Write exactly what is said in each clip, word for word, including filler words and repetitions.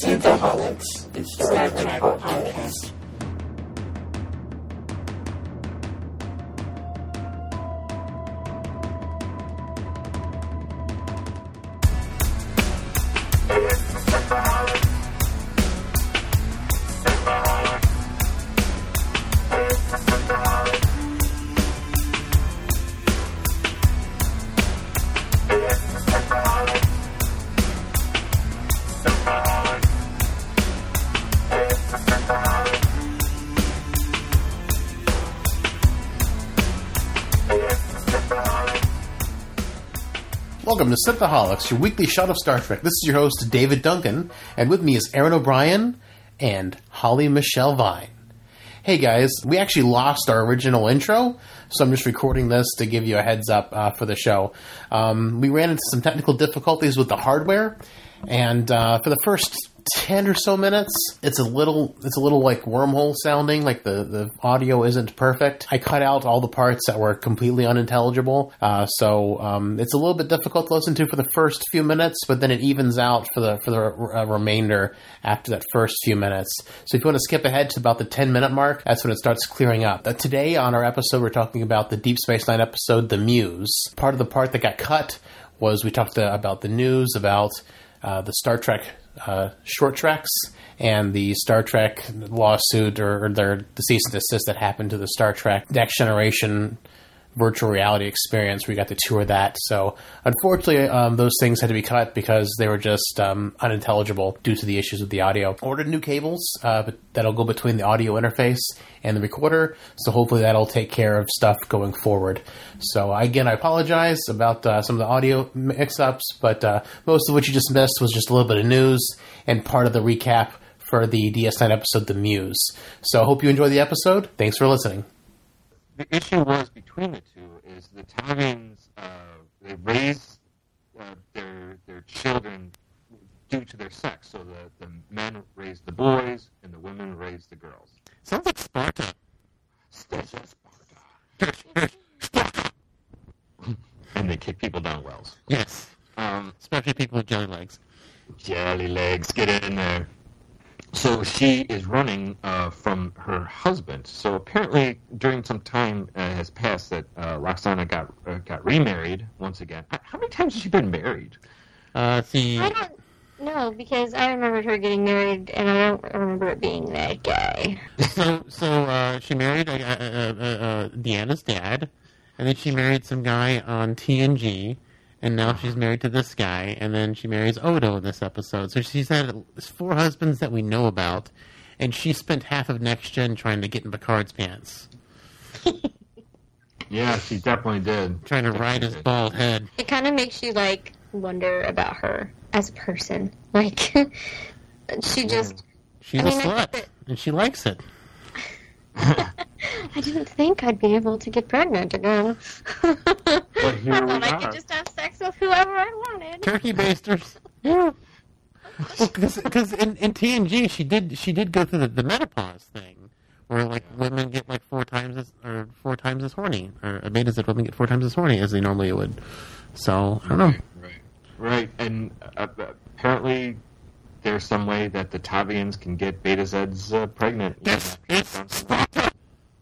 Synthaholics, it's the Red Tribal Podcast. Welcome to Synthaholics, your weekly shot of Star Trek. This is your host, David Duncan, and with me is Aaron O'Brien and Holly Michelle Vine. Hey guys, we actually lost our original intro, so I'm just recording this to give you a heads up uh, for the show. Um, we ran into some technical difficulties with the hardware, and uh, for the first ten or so minutes, it's a little it's a little like wormhole sounding, like the, the audio isn't perfect. I cut out all the parts that were completely unintelligible, uh, so um, it's a little bit difficult to listen to for the first few minutes, but then it evens out for the for the uh, remainder after that first few minutes. So if you want to skip ahead to about the ten minute mark, that's when it starts clearing up. Uh, today on our episode, we're talking about the Deep Space Nine episode, The Muse. Part of the part that got cut was we talked uh, about the news, about uh, the Star Trek Uh, short treks and the Star Trek lawsuit or, or their the cease and desist that happened to the Star Trek Next Generation virtual reality experience. We got to tour that. So unfortunately, um, those things had to be cut because they were just um, unintelligible due to the issues with the audio. Ordered new cables uh, but that'll go between the audio interface and the recorder. So hopefully that'll take care of stuff going forward. So again, I apologize about uh, some of the audio mix-ups, but uh, most of what you just missed was just a little bit of news and part of the recap for the D S nine episode, The Muse. So I hope you enjoy the episode. Thanks for listening. The issue was between the two is the Tavians, uh, they raise uh, their their children due to their sex. So the, the men raise the boys and the women raise the girls. Sounds like Sparta. Sparta. Sparta. Sparta. And they kick people down wells. Yes. Um, Especially people with jelly legs. Jelly legs, get in there. So she is running uh, from her husband. So apparently, during some time uh, has passed that uh, Lwaxana got uh, got remarried once again. How many times has she been married? Uh, see, I don't know, because I remembered her getting married, and I don't remember it being that gay. so so uh, she married uh, uh, uh, uh, Deanna's dad, and then she married some guy on T N G, and now she's married to this guy, and then she marries Odo in this episode. So she's had four husbands that we know about, and she spent half of Next Gen trying to get in Picard's pants. Yeah, she definitely did. Trying to definitely ride his did. bald head. It kind of makes you, like, wonder about her as a person. Like, she just... She's I mean, a I slut, think that- and she likes it. I didn't think I'd be able to get pregnant again. But here I we thought I are. could just have sex with whoever I wanted. Turkey basters. Yeah. Because in, in T N G, she did she did go through the, the menopause thing, where like women get like four times as or four times as horny, or Beta said women get four times as horny as they normally would. So I don't know. Right, right, right. And uh, apparently, there's some way that the Tavians can get Beta Zeds uh, pregnant. This is Sparta.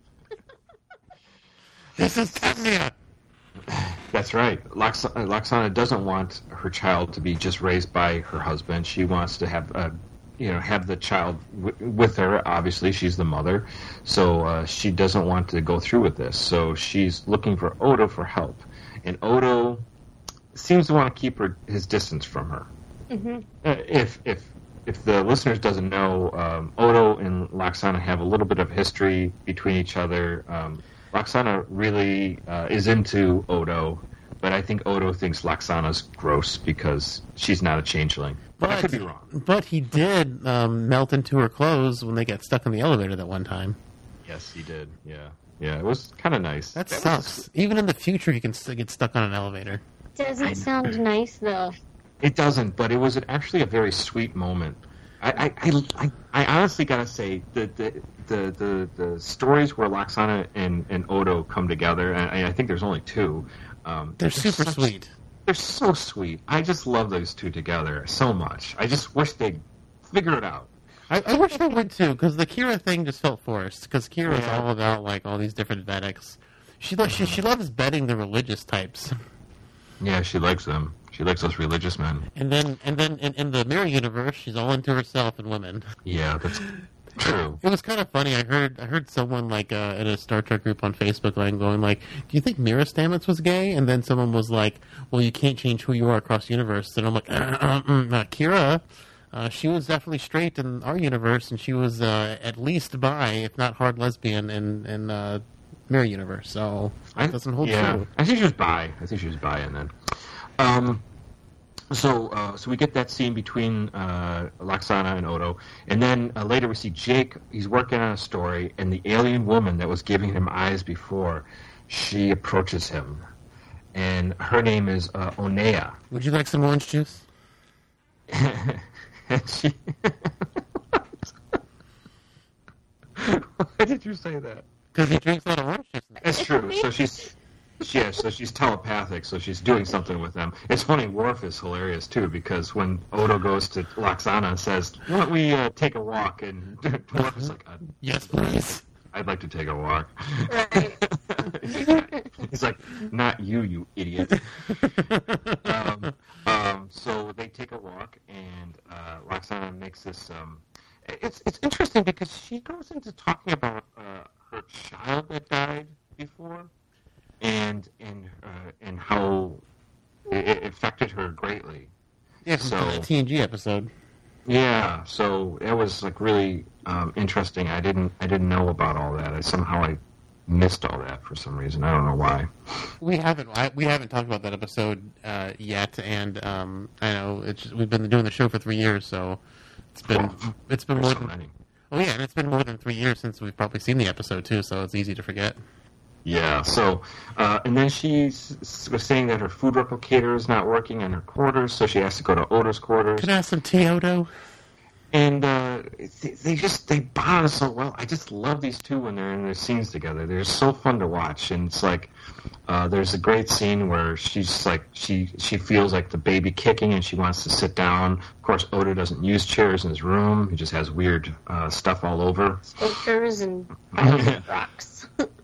This is Temnia. That's right. Lox- Lwaxana doesn't want her child to be just raised by her husband. She wants to have, uh, you know, have the child w- with her. Obviously, she's the mother, so uh, she doesn't want to go through with this. So she's looking for Odo for help, and Odo seems to want to keep her his distance from her. Mm-hmm. Uh, if if if the listeners doesn't know, um, Odo and Lwaxana have a little bit of history between each other. Um, Lwaxana really uh, is into Odo, but I think Odo thinks Lwaxana's gross because she's not a changeling. But, I could be wrong. But he did um, melt into her clothes when they got stuck in the elevator that one time. Yes, he did. Yeah, yeah, it was kind of nice. That, that sucks. Was... Even in the future, he can st- get stuck on an elevator. Doesn't sound nice, though. It doesn't, but it was actually a very sweet moment. I, I, I, I honestly gotta say the the, the, the, the stories where Lwaxana and, and Odo come together, and I, I think there's only two. Um, they're, they're super such, sweet. They're so sweet. I just love those two together so much. I just wish they'd figure it out. I, I wish they would too, because the Kira thing just felt forced. Because Kira is Yeah. all about like all these different Vedics. She lo- she she loves betting the religious types, Yeah, she likes them. She likes those religious men. and then and then in, in the mirror universe, she's all into herself and women. Yeah, that's true. It was kind of funny. I heard I heard someone like uh, in a Star Trek group on Facebook going, going like, "Do you think Mira Stamets was gay?" And then someone was like, "Well, you can't change who you are across the universe." And I'm like, uh, uh, mm, uh, "Kira, uh, she was definitely straight in our universe, and she was uh, at least bi, if not hard lesbian, in in uh, Mirror universe. So that doesn't hold yeah, true." I think she was bi. I think she was bi, and then, um, so uh, so we get that scene between uh, Loxana and Odo, and then uh, later we see Jake. He's working on a story, and the alien woman that was giving him eyes before, she approaches him, and her name is uh, Onea. Would you like some orange juice? And she. Why did you say that? Because he drinks a lot of orange juice. It's true. So she's, yeah. So she's telepathic. So she's doing something with them. It's funny. Worf is hilarious too, because when Odo goes to Loxana and says, "Why don't we uh, take a walk?" and Worf is like, Yes, please. "I'd like to take a walk." Right. He's like, "Not you, you idiot." um, um, so they take a walk, and uh, Loxana makes this. Um, it's it's interesting because she goes into talking about uh, her child that died before, and and uh, and how it, it affected her greatly. Yeah, from So- the T N G episode. Yeah, so it was like really um, interesting. I didn't I didn't know about all that. I somehow I missed all that for some reason. I don't know why. We haven't I, we haven't talked about that episode uh, yet, and um, I know it's just, we've been doing the show for three years, so it's been it's been more There's so than many. oh yeah, and it's been more than three years since we've probably seen the episode too, so it's easy to forget. Yeah, so, uh, and then she s- was saying that her food replicator is not working in her quarters, so she has to go to Odo's quarters. Can I have some tea, Odo? And uh, they, they just, they bond so well. I just love these two when they're in their scenes together. They're so fun to watch. And it's like, uh, there's a great scene where she's like, she, she feels like the baby kicking and she wants to sit down. Of course, Odo doesn't use chairs in his room. He just has weird uh, stuff all over. Sculptures and piles of rocks.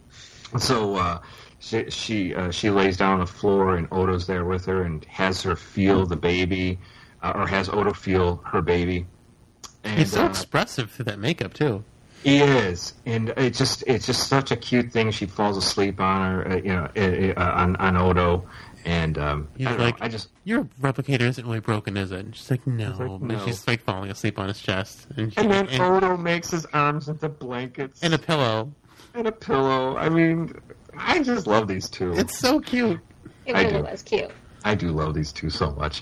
So uh, she she, uh, she lays down on the floor, and Odo's there with her and has her feel the baby, uh, or has Odo feel her baby. And, He's so uh, expressive through that makeup too. he is, and it's just it's just such a cute thing. She falls asleep on her, uh, you know, uh, uh, on on Odo, and um, He's I don't like, know, I just your replicator isn't really broken, is it? And she's like, no. like, And no. she's like falling asleep on his chest, and she, and then and, Odo makes his arms into blankets and a pillow. and a pillow. I mean, I just love these two. It's so cute. It I really do. was cute. I do love these two so much.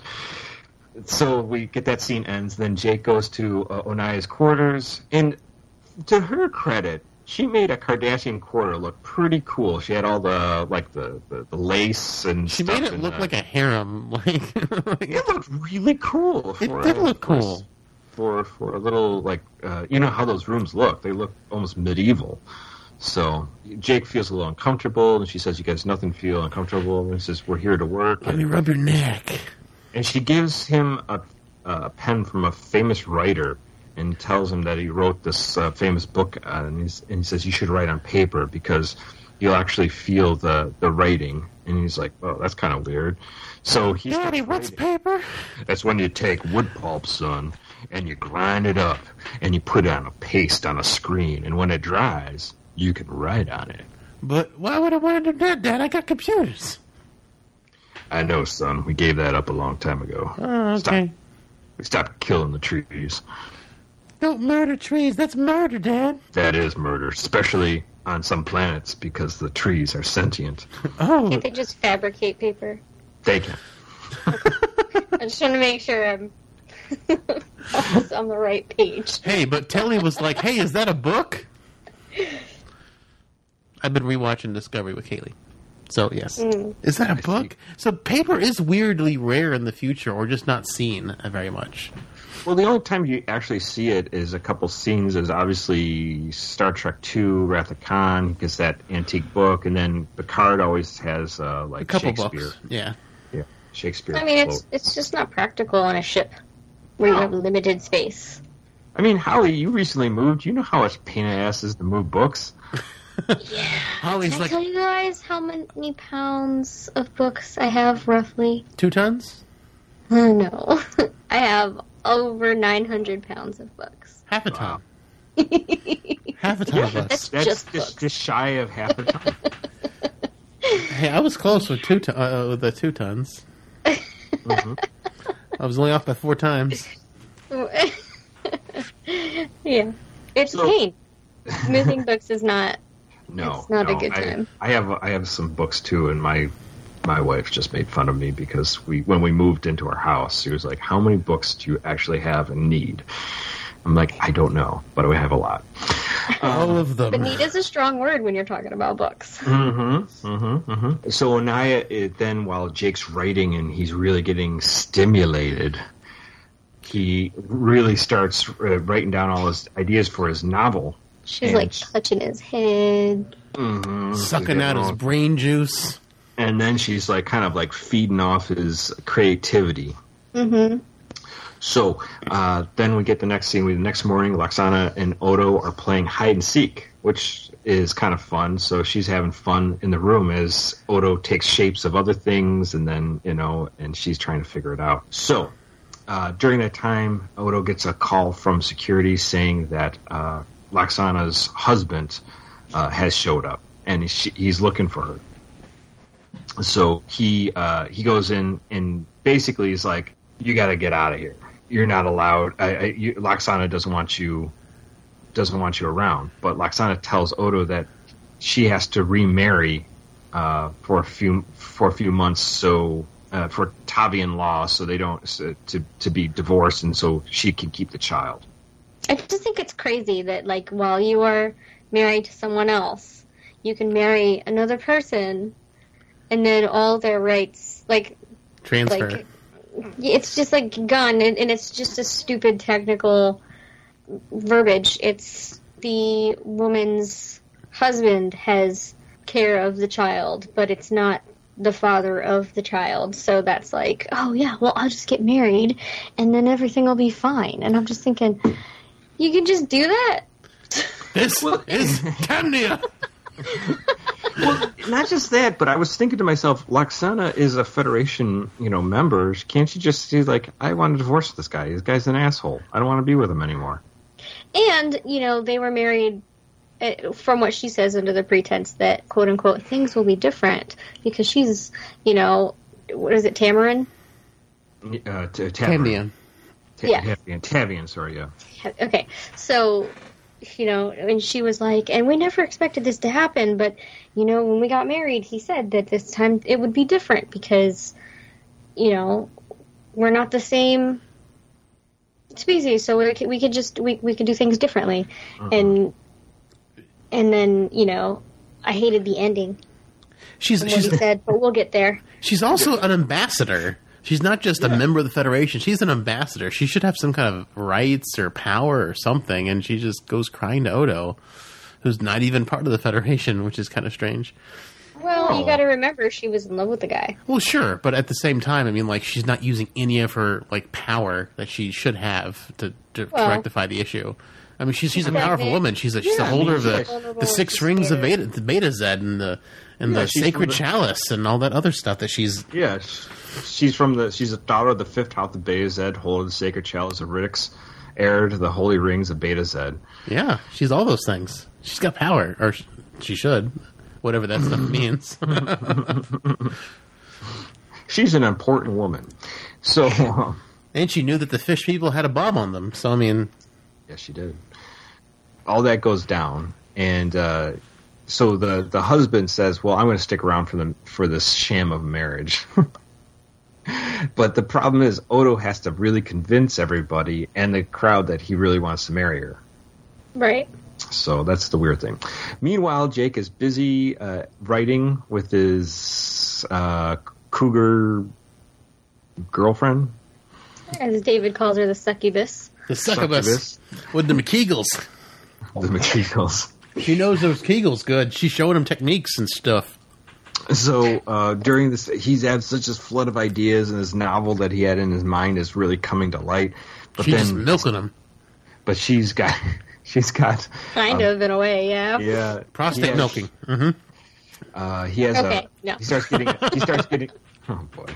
So we get that scene ends. Then Jake goes to uh, Onaya's quarters, and to her credit, she made a Kardashian quarter look pretty cool. She had all the like the, the, the lace and She stuff made it and, look uh, like a harem. Like, It looked really cool. it For, did uh, look for- cool. for for a little like uh, you know how those rooms look. They look almost medieval. So Jake feels a little uncomfortable, and she says, "You guys nothing feel uncomfortable." And he says, "We're here to work." Let me rub your neck. And she gives him a, a pen from a famous writer and tells him that he wrote this uh, famous book, uh, and, he's, and he says, "You should write on paper because you'll actually feel the, the writing." And he's like, "Oh, that's kind of weird." So he Daddy, starts what's writing. paper? That's when you take wood pulp, son, and you grind it up, and you put it on a paste on a screen, and when it dries, you can write on it. But why would I want to do that, Dad? I got computers. I know, son. We gave that up a long time ago. Oh, okay. Stop. We stopped killing the trees. Don't murder trees. That's murder, Dad. That is murder, especially on some planets because the trees are sentient. Oh, Can't they just fabricate paper? They can. I just want to make sure I'm always on the right page. hey, but Telly was like, hey, is that a book? I've been rewatching Discovery with Kaylee. So, yes. Mm. Is that a book? So, paper is weirdly rare in the future or just not seen very much. Well, the only time you actually see it is a couple scenes. Is obviously Star Trek two, Wrath of Khan. He gets that antique book, and then Picard always has uh, like A couple Shakespeare. books. Yeah. Yeah, Shakespeare. I mean, it's quote. it's just not practical on a ship where you have limited space. I mean, Holly, you recently moved. You know how much pain in the ass is to move books. Holly's Can I like tell you guys how many pounds of books I have, roughly? two tons, Uh, no. I have over nine hundred pounds of books. half a ton, Wow. half a ton of books. That's That's just just, books. just shy of half a ton. Hey, I was close with two ton, uh, with the two tons. Mhm. I was only off by four times. Yeah. It's So- pain. Moving books is not... No, It's not a no, good I- time. I, have I have some books too, and my my wife just made fun of me because we when we moved into our house, she was like, "How many books do you actually have and need?" I'm like, "I don't know, but we have a lot." All of them. But need is a strong word when you're talking about books. Mm-hmm. Mm-hmm. Mm-hmm. So Anaya, it, then while Jake's writing and he's really getting stimulated, he really starts uh, writing down all his ideas for his novel. She's And- like touching his head. Mm-hmm. Sucking out his brain juice. And then she's like kind of like feeding off his creativity. Mm-hmm. So uh, then we get the next scene. We, the next morning, Loxana and Odo are playing hide and seek, which is kind of fun. So she's having fun in the room as Odo takes shapes of other things, and then, you know, and she's trying to figure it out. So uh, during that time, Odo gets a call from security saying that uh, Loxana's husband uh, has showed up, and he's, he's looking for her. So he uh, he goes in and basically is like, "You got to get out of here. You're not allowed. I, I, you, Loxana doesn't want you doesn't want you around." But Loxana tells Odo that she has to remarry uh, for a few for a few months, so uh, for Tavian law, so they don't so, to to be divorced, and so she can keep the child. I just think it's crazy that, like, while you are married to someone else, you can marry another person, and then all their rights, like, Transfer. like it's just like gone, and, and it's just a stupid technical verbiage. It's the woman's husband has care of the child, but it's not the father of the child. So that's like, oh yeah, well, I'll just get married, and then everything will be fine. And I'm just thinking, you can just do that. This is Camnia. Well, not just that, but I was thinking to myself, Loxana is a Federation, you know, member. Can't she just say, like, I want to divorce this guy. This guy's an asshole. I don't want to be with him anymore. And, you know, they were married, uh, from what she says, under the pretense that, quote unquote, things will be different because she's, you know, what is it, Tamarin? Uh, t- Camnia. Ta- Yeah. Tavian, Tavian, sorry, yeah. Okay, so, you know, and she was like, and we never expected this to happen, but, you know, when we got married, he said that this time it would be different because, you know, we're not the same species, so we could, we could just, we, we could do things differently. Uh-huh. And, and then, you know, I hated the ending She's from what he she's said, but we'll get there. she's also an ambassador. She's not just a member of the Federation. She's an ambassador. She should have some kind of rights or power or something, and she just goes crying to Odo, who's not even part of the Federation, which is kind of strange. Well, Oh. you gotta remember she was in love with the guy. Well, sure, but at the same time, I mean, like, she's not using any of her, like, power that she should have to, to, Well, to rectify the issue. I mean, she's she's a pregnant. powerful woman. She's a she's Yeah, a I holder mean, of the, she's vulnerable the six and rings of scared. Beta, the Beta Z and the and Yeah, the she's sacred from the- chalice and all that other stuff that she's. Yeah, sh- she's from the, she's a daughter of the fifth house of Beta Zed, holder of the sacred chalice of Riddix, heir to the holy rings of Beta Zed. Yeah, she's all those things. She's got power, or sh- she should, whatever that stuff means. She's an important woman. So, uh, And she knew that the fish people had a bomb on them. So I mean, yes, she did. All that goes down, and uh, so the, the husband says, "Well, I'm going to stick around for the for this sham of marriage." But the problem is, Odo has to really convince everybody and the crowd that he really wants to marry her. Right. So that's the weird thing. Meanwhile, Jake is busy uh, writing with his uh, cougar girlfriend. As David calls her, the succubus. the succubus with the McKeagles. The McKeagles. She knows those Kegels good. She's showing him techniques and stuff. So uh, during this, he's had such a flood of ideas, and his novel that he had in his mind is really coming to light. But She's then, just milking him. but she's got she's got Kind um, of, in a way, yeah. yeah Prostate yeah, milking. Mm-hmm. Uh, he has Okay, a no. he starts getting he starts getting oh boy.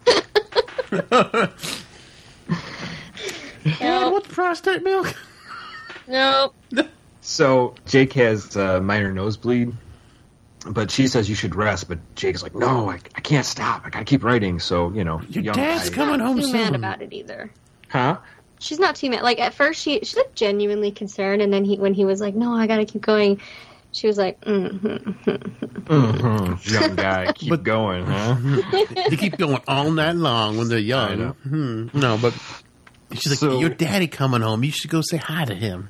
Yeah, what's prostate milk? No. So Jake has uh, minor nosebleed, but she says you should rest. But Jake is like, no, I, I can't stop. I gotta keep writing. So you know, Your young dad's guy- coming home Too mad soon. about it either. huh? She's not too mad. Like, at first, she she looked genuinely concerned, and then he when he was like, no, I gotta keep going, she was like, mm-hmm. Mm-hmm. Young guy, keep But- going, huh? They keep going all night long when they're I young. know. Hmm. No, but she's like, So- your daddy coming home. You should go say hi to him.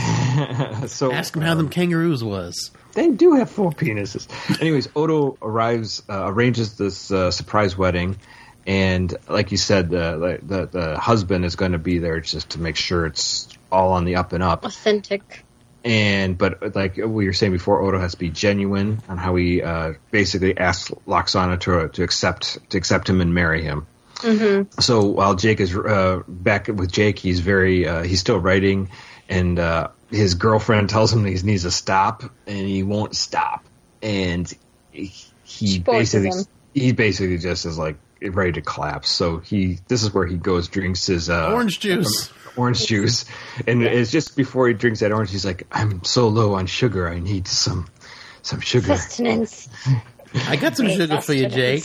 So Ask him how um, them kangaroos was. They do have four penises. Anyways, Odo arrives, uh, arranges this uh, surprise wedding, and like you said, the the, the husband is going to be there just to make sure it's all on the up and up. Authentic. And but like we were saying before, Odo has to be genuine on how he uh, basically asks Loxana to to accept to accept him and marry him. Mm-hmm. So while Jake is uh, back with Jake, he's very uh, he's still writing, and uh, his girlfriend tells him he needs to stop, and he won't stop, and he, he She forces basically him. he basically just is like ready to collapse. So he this is where he goes, drinks his uh, Orange juice. orange juice, and it's just before he drinks that orange, he's like, "I'm so low on sugar, I need some some sugar." Sustenance. I got some sugar for you, Jake.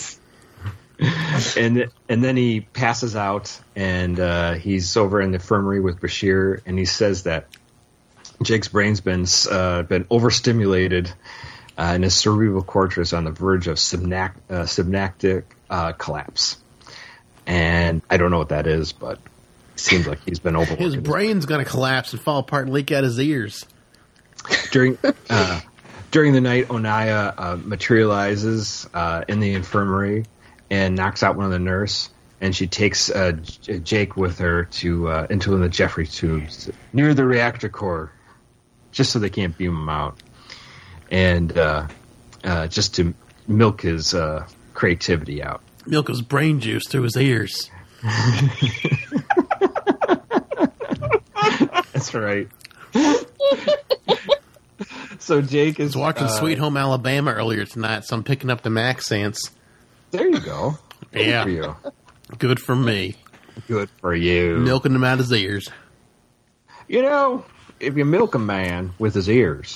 and and then he passes out, and uh, he's over in the infirmary with Bashir, and he says that Jake's brain's been uh, been overstimulated, uh, and his cerebral cortex on the verge of subnac- uh, synaptic uh, collapse. And I don't know what that is, but it seems like he's been overworking. His brain's going to collapse and fall apart and leak out his ears. during uh, during the night, Onaya uh, materializes uh, in the infirmary and knocks out one of the nurse, and she takes uh, J- Jake with her to uh, into one of the Jeffrey tubes near the reactor core, just so they can't beam him out, and uh, uh, just to milk his uh, creativity out. Milk his brain juice through his ears. That's right. So Jake is I was watching uh, Sweet Home Alabama earlier tonight, so I'm picking up the accents. There you go. Good Yeah. for you. Good for me. Good for you. Milking him out his ears. You know, if you milk a man with his ears,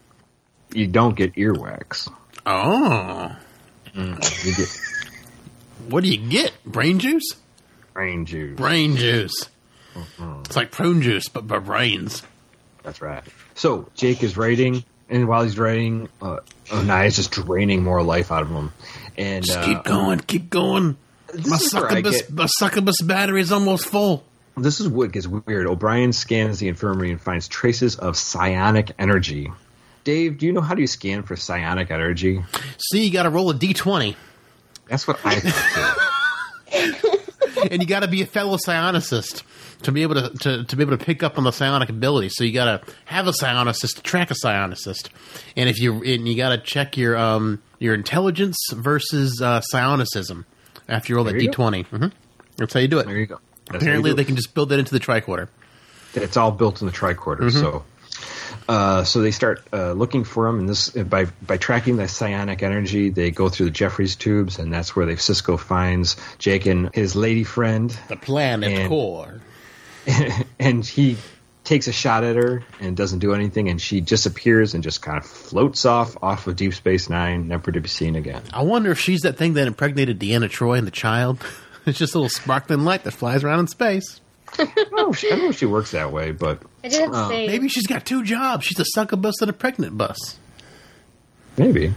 you don't get earwax. Oh. You get What do you get? Brain juice? brain juice. Brain juice. It's like prune juice, but by brains. That's right. So Jake is writing, and while he's writing, uh, Onaya is just draining more life out of him. And Just uh, keep going, keep going. This My is where I succubus, get- my succubus battery is almost full. This is what gets weird. O'Brien scans the infirmary and finds traces of psionic energy. Dave, do you know how do you scan for psionic energy? See, you got to roll a d twenty, That's what I thought too. and you got to be a fellow psionicist to be able to, to, to be able to pick up on the psionic ability. So you got to have a psionicist to track a psionicist, and if you and you got to check your um your intelligence versus uh, psionicism after you roll that There you d twenty. Mm-hmm. That's how you do it. There you go. That's how you Apparently, do they it. can just build that into the tricorder. It's all built in the tricorder. Mm-hmm. So, uh, so they start uh, looking for him, and this by by tracking the psionic energy, they go through the Jeffries tubes, and that's where they Cisco finds Jake and his lady friend, The planet And- core. and he takes a shot at her and doesn't do anything, and she disappears and just kind of floats off off of Deep Space Nine, never to be seen again. I wonder if she's that thing that impregnated Deanna Troy and the child. It's just a little sparkling light that flies around in space. I don't know if she, I don't know if she works that way, but I didn't Uh, say. Maybe she's got two jobs. She's a succubus and a pregnant bus. maybe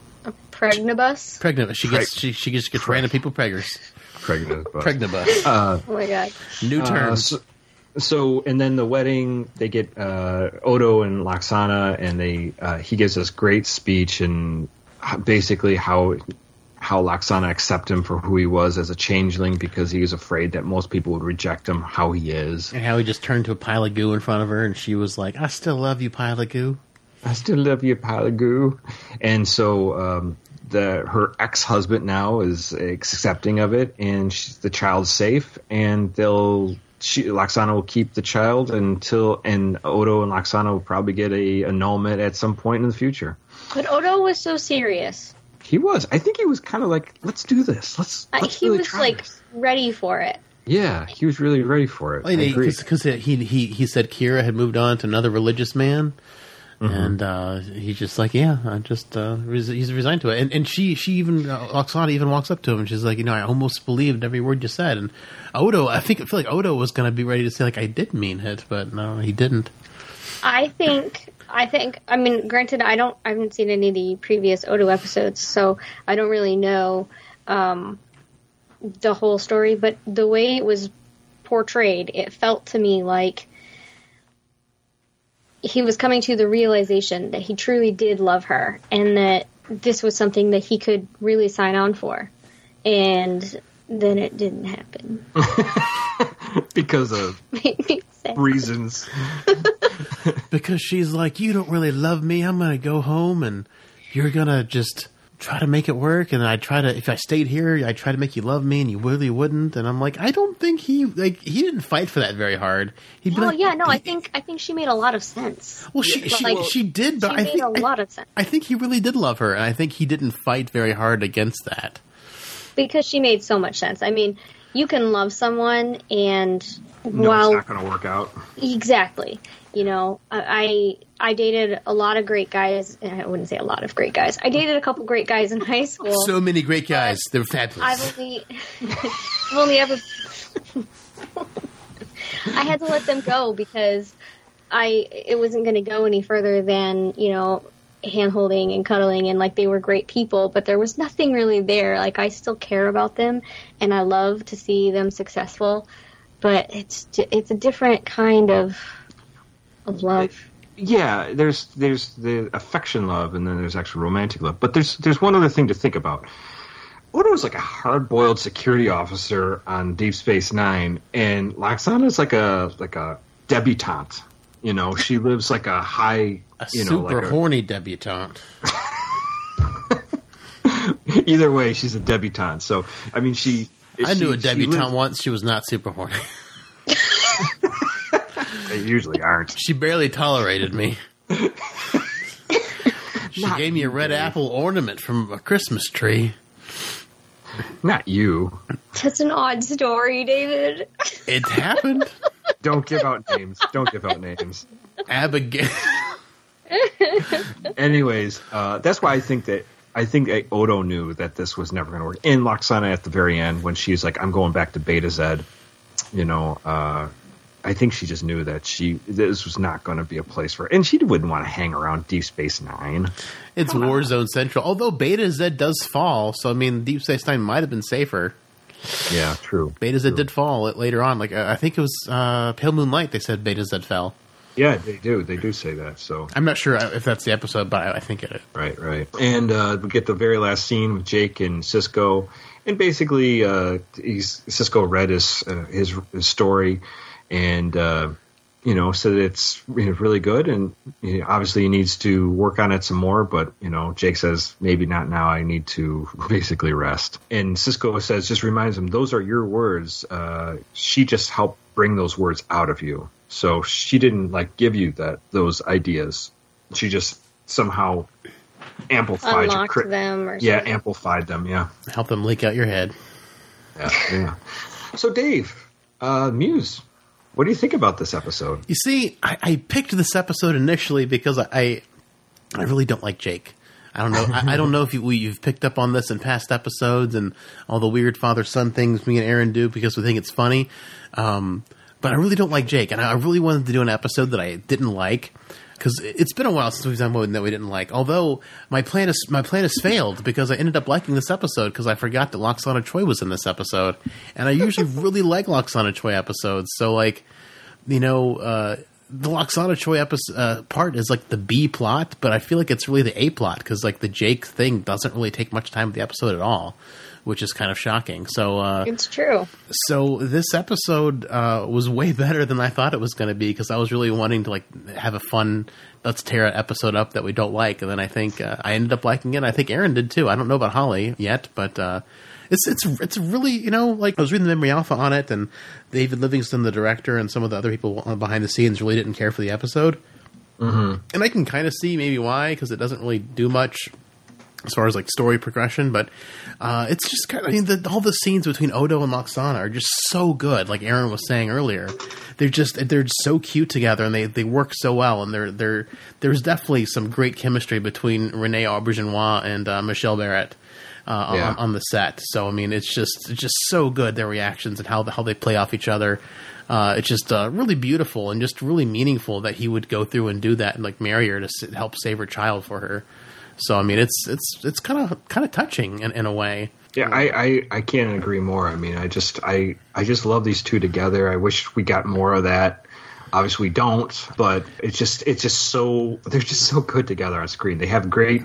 Pregnabus? Pregnant. She gets she she just gets random people preggers. pregnant. But, Pregnant bus. Oh my god. New Uh, terms. so, so, and then the wedding, they get uh, Odo and Loxana, and they uh, he gives this great speech and basically how how Loxana accept him for who he was as a changeling because he was afraid that most people would reject him how he is. And how he just turned to a pile of goo in front of her, and she was like, "I still love you, pile of goo." I still love you, pile of goo. And so um, the her ex husband now is accepting of it, and she, the child's safe, and they'll she, Loxana will keep the child until, and Odo and Loxana will probably get a annulment at some point in the future. But Odo was so serious. He was. I think he was kind of like, let's do this. Let's. Uh, let's he really was try like this. ready for it. Yeah, he was really ready for it. Because he, he he said Kira had moved on to another religious man, Mm-hmm. and uh, he's just like, yeah, I just uh, res- he's resigned to it. And and she she even uh, Loxana even walks up to him and she's like, you know, I almost believed every word you said. And Odo, I think I feel like Odo was going to be ready to say like I did mean it, but no, he didn't. I think. I think. I mean, granted, I don't. I haven't seen any of the previous Odo episodes, so I don't really know um, the whole story. But the way it was portrayed, it felt to me like he was coming to the realization that he truly did love her, and that this was something that he could really sign on for. And then it didn't happen because of Made me sad. reasons. Because she's like, you don't really love me. I'm going to go home and you're going to just try to make it work. And I try to, if I stayed here, I try to make you love me and you really wouldn't. And I'm like, I don't think he, like, he didn't fight for that very hard. He'd be Oh like, yeah, no, I think I think she made a lot of sense. well, she, she, Like, she did, but she I made think, a lot of sense. I think he really did love her. And I think he didn't fight very hard against that. Because she made so much sense. I mean, you can love someone and No, while it's not going to work out. exactly, you know, I I dated a lot of great guys. I wouldn't say a lot of great guys. I dated a couple great guys in high school. So many great guys. They're fabulous. I've only I've only ever I had to let them go because I it wasn't going to go any further than, you know, hand holding and cuddling, and like they were great people, but there was nothing really there. Like I still care about them and I love to see them successful, but it's it's a different kind of of love. Yeah, there's there's the affection love, and then there's actual romantic love. But there's there's one other thing to think about. Odo was like a hard-boiled security officer on Deep Space Nine, and Loxana's like a like a debutante. You know, she lives like a high, a you know, super like a, horny debutante. Either way, she's a debutante. So, I mean, she. I knew she, a debutante lives, once. She was not super horny. They usually aren't. She barely tolerated me. She Not gave me a red you. apple ornament from a Christmas tree. Not you. That's an odd story, David. It happened. Don't give out names. Don't give out names. Abigail. Anyways, uh, that's why I think that I think that Odo knew that this was never going to work. And Loxana at the very end, when she's like, "I'm going back to Beta Z," you know, uh, I think she just knew that she this was not going to be a place for her. And she wouldn't want to hang around Deep Space Nine. It's Warzone Central. Although Beta Z does fall, so I mean, Deep Space Nine might have been safer. Yeah, true. Beta Z true. did fall later on. Like I think it was uh, Pale Moonlight. They said Beta Z fell. Yeah, they do. They do say that. So I'm not sure if that's the episode, but I, I think it is. right, right. And uh, we get the very last scene with Jake and Cisco, and basically, uh, he's, Cisco read his uh, his, his story, and uh, you know, said it's you know, really good, and you know, obviously he needs to work on it some more. But you know, Jake says maybe not now. I need to basically rest. And Cisco says, just reminds him, those are your words. Uh, she just helped bring those words out of you. So she didn't like give you that those ideas. She just somehow amplified your Unlocked crit- them or yeah, something. amplified them. Yeah, Help them leak out your head. yeah, yeah. So Dave, uh, Muse, what do you think about this episode? You see, I, I picked this episode initially because I, I really don't like Jake. I don't know. I, I don't know if you, you've picked up on this in past episodes and all the weird father-son things me and Aaron do because we think it's funny. Um, but I really don't like Jake, and I really wanted to do an episode that I didn't like because it's been a while since we've done one that we didn't like. Although my plan is my plan has failed because I ended up liking this episode because I forgot that Loxana Choi was in this episode, and I usually really like Loxana Choi episodes. So like, you know. Uh, The Loxana Choi episode, uh, part is like the B plot, but I feel like it's really the A plot because like the Jake thing doesn't really take much time of the episode at all. which is kind of shocking. So uh, It's true. So this episode uh, was way better than I thought it was going to be, because I was really wanting to like have a fun let's tear an episode up that we don't like, and then I think uh, I ended up liking it. I think Aaron did too. I don't know about Holly yet, but uh, it's it's it's really, you know, like I was reading the Memory Alpha on it, and David Livingston, the director, and some of the other people behind the scenes really didn't care for the episode. Mm-hmm. And I can kind of see maybe why, because it doesn't really do much as far as like story progression, but uh, it's just kind of, I mean, the, all the scenes between Odo and Loxana are just so good. Like Aaron was saying earlier, they're just they're so cute together, and they, they work so well. And they're they're there's definitely some great chemistry between Renee Auberjonois and uh, Michelle Barrett uh, yeah. on, on the set. So I mean, it's just it's just so good, their reactions and how how they play off each other. Uh, it's just uh, really beautiful and just really meaningful that he would go through and do that and like marry her to s- help save her child for her. So I mean, it's it's it's kind of kind of touching in, in a way. Yeah, I, I, I can't agree more. I mean, I just I I just love these two together. I wish we got more of that. Obviously, we don't, but it's just it's just so they're just so good together on screen. They have great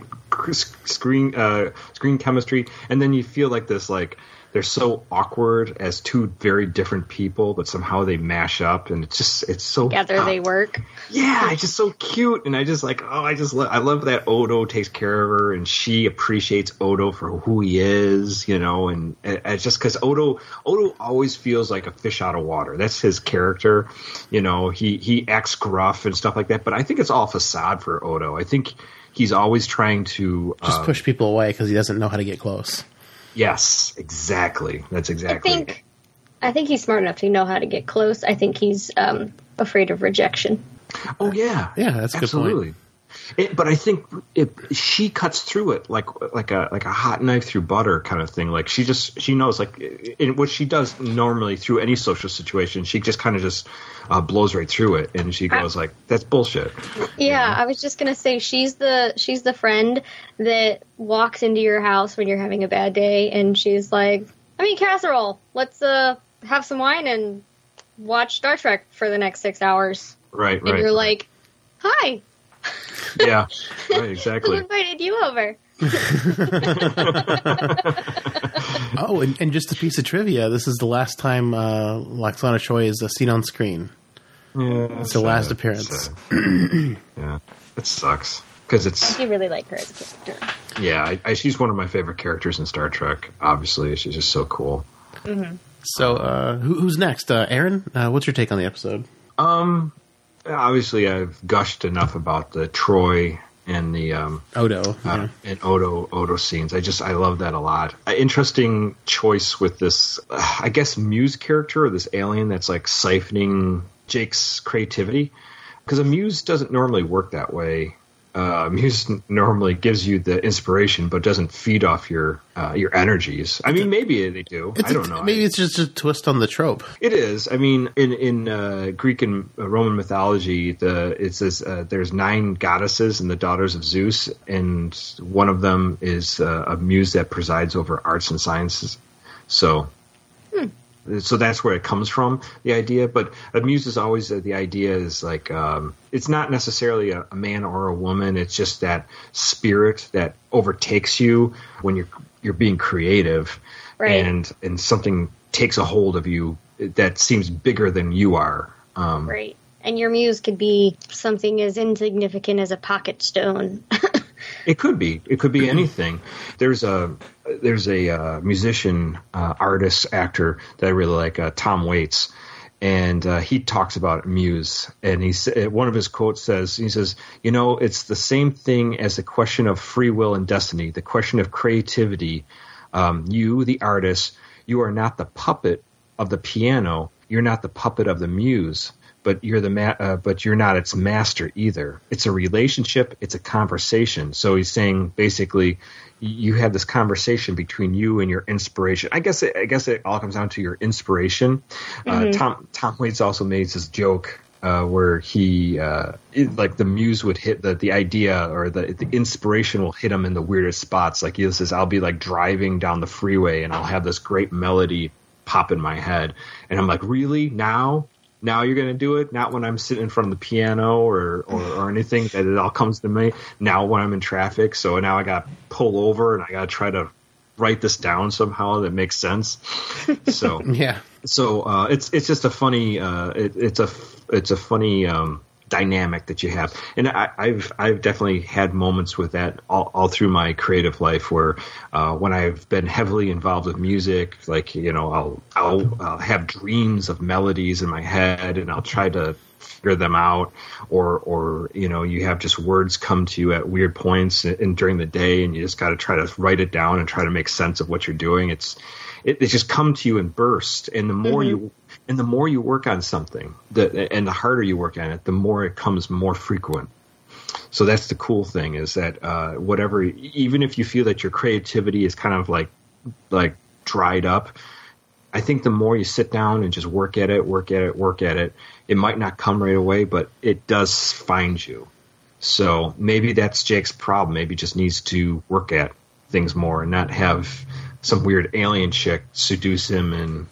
screen uh, screen chemistry, and then you feel like this like. They're so awkward as two very different people, but somehow they mash up, and it's just it's so together uh, they work. Yeah, it's just so cute, and I just like oh, I just lo- I love that Odo takes care of her, and she appreciates Odo for who he is, you know, and it's just because Odo Odo always feels like a fish out of water. That's his character, you know. He he acts gruff and stuff like that, but I think it's all facade for Odo. I think he's always trying to just um, push people away because he doesn't know how to get close. Yes, exactly. That's exactly. I think, I think he's smart enough to know how to get close. I think he's um, afraid of rejection. Oh yeah, yeah, that's a absolutely. Good point. It, but I think it, she cuts through it like like a like a hot knife through butter kind of thing. Like she just she knows like in what she does normally through any social situation. She just kind of just uh, blows right through it, and she goes like, "That's bullshit." Yeah, you know? I was just gonna say she's the she's the friend that walks into your house when you're having a bad day, and she's like, "I mean, casserole. Let's uh have some wine and watch Star Trek for the next six hours." Right, and right. And you're like, "Hi." Yeah, right, exactly. Who invited you over? Oh, and, and just a piece of trivia. This is the last time uh, Loxana Choi is uh, seen on screen. Yeah, it's the last appearance. Yeah, it sucks. Because it's. I do really like her as a character. Yeah, I, I, she's one of my favorite characters in Star Trek, obviously. She's just so cool. Mm-hmm. So, uh, who, who's next? Uh, Aaron, uh, what's your take on the episode? Um... Obviously, I've gushed enough about the Troy and the um, Odo yeah. uh, and Odo Odo scenes. I just I love that a lot. Uh, interesting choice with this, uh, I guess, Muse character or this alien that's like siphoning Jake's creativity, because a Muse doesn't normally work that way. Uh, Muse normally gives you the inspiration, but doesn't feed off your uh, your energies. I mean, maybe they do. I don't a, know. Maybe it's just a twist on the trope. It is. I mean, in in uh, Greek and Roman mythology, the it says uh, there's nine goddesses and the daughters of Zeus, and one of them is uh, a muse that presides over arts and sciences. So. Hmm. So that's where it comes from, the idea. But a muse is always uh, the idea is like um, it's not necessarily a, a man or a woman. It's just that spirit that overtakes you when you're you're being creative, right. and and something takes a hold of you that seems bigger than you are. Um, right, and your muse could be something as insignificant as a pocket stone. It could be. It could be anything. There's a there's a uh, musician, uh, artist, actor that I really like, uh, Tom Waits, and uh, he talks about muse. And he's one of his quotes says he says, "You know, it's the same thing as the question of free will and destiny, the question of creativity. Um, you, the artist, you are not the puppet of the piano. You're not the puppet of the muse." But you're the ma- uh, but you're not its master either. It's a relationship. It's a conversation. So he's saying basically, you have this conversation between you and your inspiration. I guess it, I guess it all comes down to your inspiration. Mm-hmm. Uh, Tom Tom Waits also made this joke uh, where he uh, it, like the muse would hit the the idea or the the inspiration will hit him in the weirdest spots. Like he says, I'll be like driving down the freeway and I'll have this great melody pop in my head, and I'm like, really now. Now you're going to do it? Not when I'm sitting in front of the piano or, or, or anything that it all comes to me. Now when I'm in traffic. So now I got to pull over and I got to try to write this down somehow that makes sense. So Yeah. so uh, it's it's just a funny uh, it, it's a it's a funny um, dynamic that you have, and I, I've I've definitely had moments with that all, all through my creative life where uh, when I've been heavily involved with music, like you know I'll I'll uh, have dreams of melodies in my head, and I'll try to figure them out, or or you know you have just words come to you at weird points in, during the day, and you just got to try to write it down and try to make sense of what you're doing. It's it, it just come to you in bursts, and the more mm-hmm. you and the more you work on something, the, and the harder you work on it, the more it comes more frequent. So that's the cool thing is that uh, whatever, even if you feel that your creativity is kind of like like dried up, I think the more you sit down and just work at it, work at it, work at it, it might not come right away, but it does find you. So maybe that's Jake's problem. Maybe he just needs to work at things more and not have some weird alien chick seduce him. And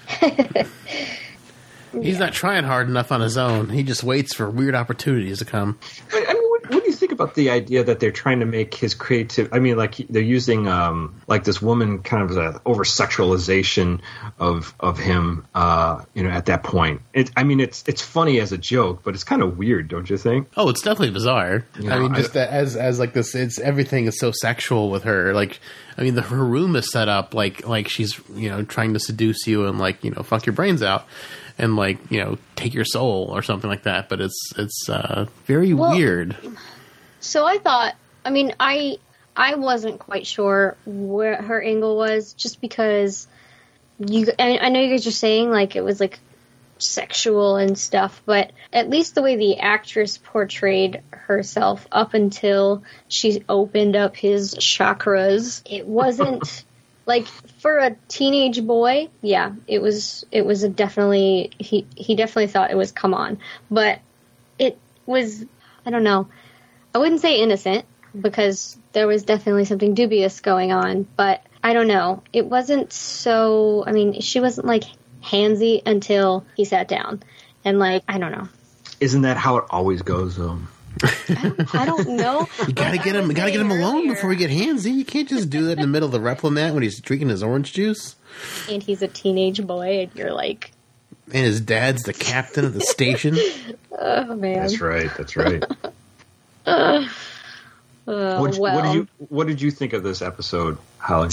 he's not trying hard enough on his own. He just waits for weird opportunities to come. I mean, what, what do you think about the idea that they're trying to make his creative? I mean, like they're using um, like this woman kind of an over sexualization of of him. Uh, you know, at that point, it, I mean, it's it's funny as a joke, but it's kind of weird, don't you think? Oh, it's definitely bizarre. You I know, mean, just I- that as as like this, it's everything is so sexual with her. Like, I mean, the, her room is set up like like she's you know trying to seduce you and like you know fuck your brains out. And like you know, take your soul or something like that. But it's it's uh, very Well, weird. So I thought, I mean, I I wasn't quite sure where her angle was, just because you. I, I know you guys are saying like it was like sexual and stuff, but at least the way the actress portrayed herself up until she opened up his chakras, it wasn't. Like, for a teenage boy, yeah, it was it was a definitely, he, he definitely thought it was come on. But it was, I don't know, I wouldn't say innocent, because there was definitely something dubious going on, but I don't know. It wasn't so, I mean, she wasn't, like, handsy until he sat down. And, like, I don't know. Isn't that how it always goes, though? I don't, I don't know. You gotta Like get I him. was Gotta get him saying alone earlier, before we get handsy. You can't just do that in the middle of the Replomat when he's drinking his orange juice. And he's a teenage boy, and you're like, And his dad's the captain of the station. oh, man. That's right. That's right. Uh, what, well. what did you What did you think of this episode, Holly?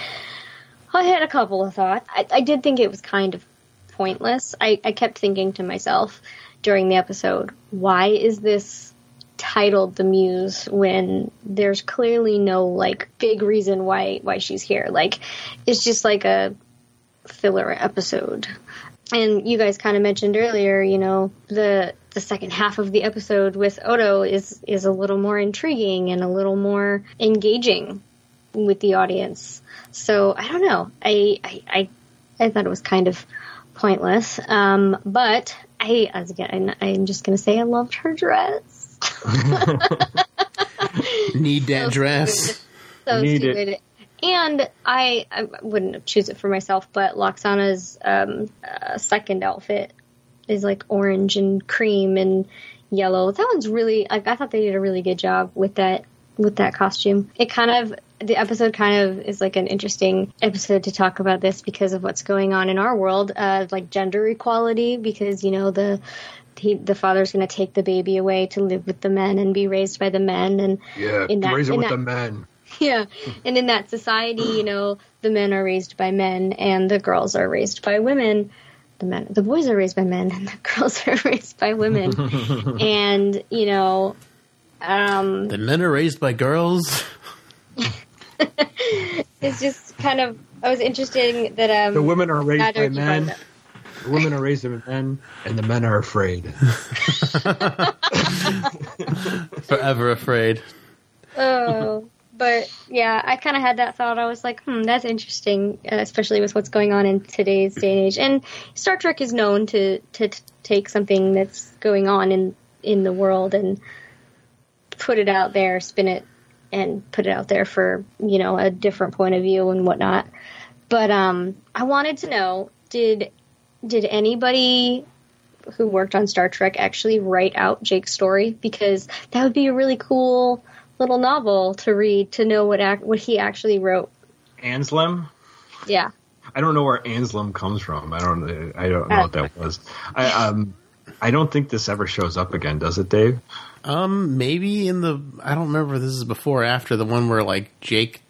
I had a couple of thoughts. I, I did think it was kind of pointless. I, I kept thinking to myself during the episode, why is this titled The Muse when there's clearly no, like, big reason why, why she's here? Like, it's just like a filler episode. And you guys kind of mentioned earlier, you know, the the second half of the episode with Odo is, is a little more intriguing and a little more engaging with the audience. So I don't know. I I, I, I thought it was kind of pointless. Um, but I, as again, I'm just going to say I loved her dress. Need that So dress. stupid. So Need stupid. it. And I, I wouldn't choose it for myself, but Loxana's um, uh, second outfit is like orange and cream and yellow. That one's really, like, I thought they did a really good job with that with that costume. It kind of, the episode kind of is like an interesting episode to talk about this because of what's going on in our world, uh, like gender equality, because, you know, the he, the father's going to take the baby away to live with the men and be raised by the men. And Yeah, in that, raise it in with that, the men. yeah, and in that society, you know, the men are raised by men and the girls are raised by women. The men, the boys are raised by men and the girls are raised by women. And, you know, um, The men are raised by girls. it's just kind of, I was interested that, um, The women are raised neither by of you men. brought it up. The women are raised by men, and the men are afraid. Forever afraid. Oh, but yeah, I kind of had that thought. I was like, hmm, that's interesting, uh, especially with what's going on in today's day and age. And Star Trek is known to, to, to take something that's going on in, in the world and put it out there, spin it, and put it out there for, you know, a different point of view and whatnot. But um, I wanted to know, did did anybody who worked on Star Trek actually write out Jake's story? Because that would be a really cool little novel to read, to know what ac- what he actually wrote. Anselm? Yeah. I don't know where Anselm comes from. I don't. I don't know what that was. I um. I don't think this ever shows up again, does it, Dave? Um, maybe in the I don't remember if this is before or after the one where like Jake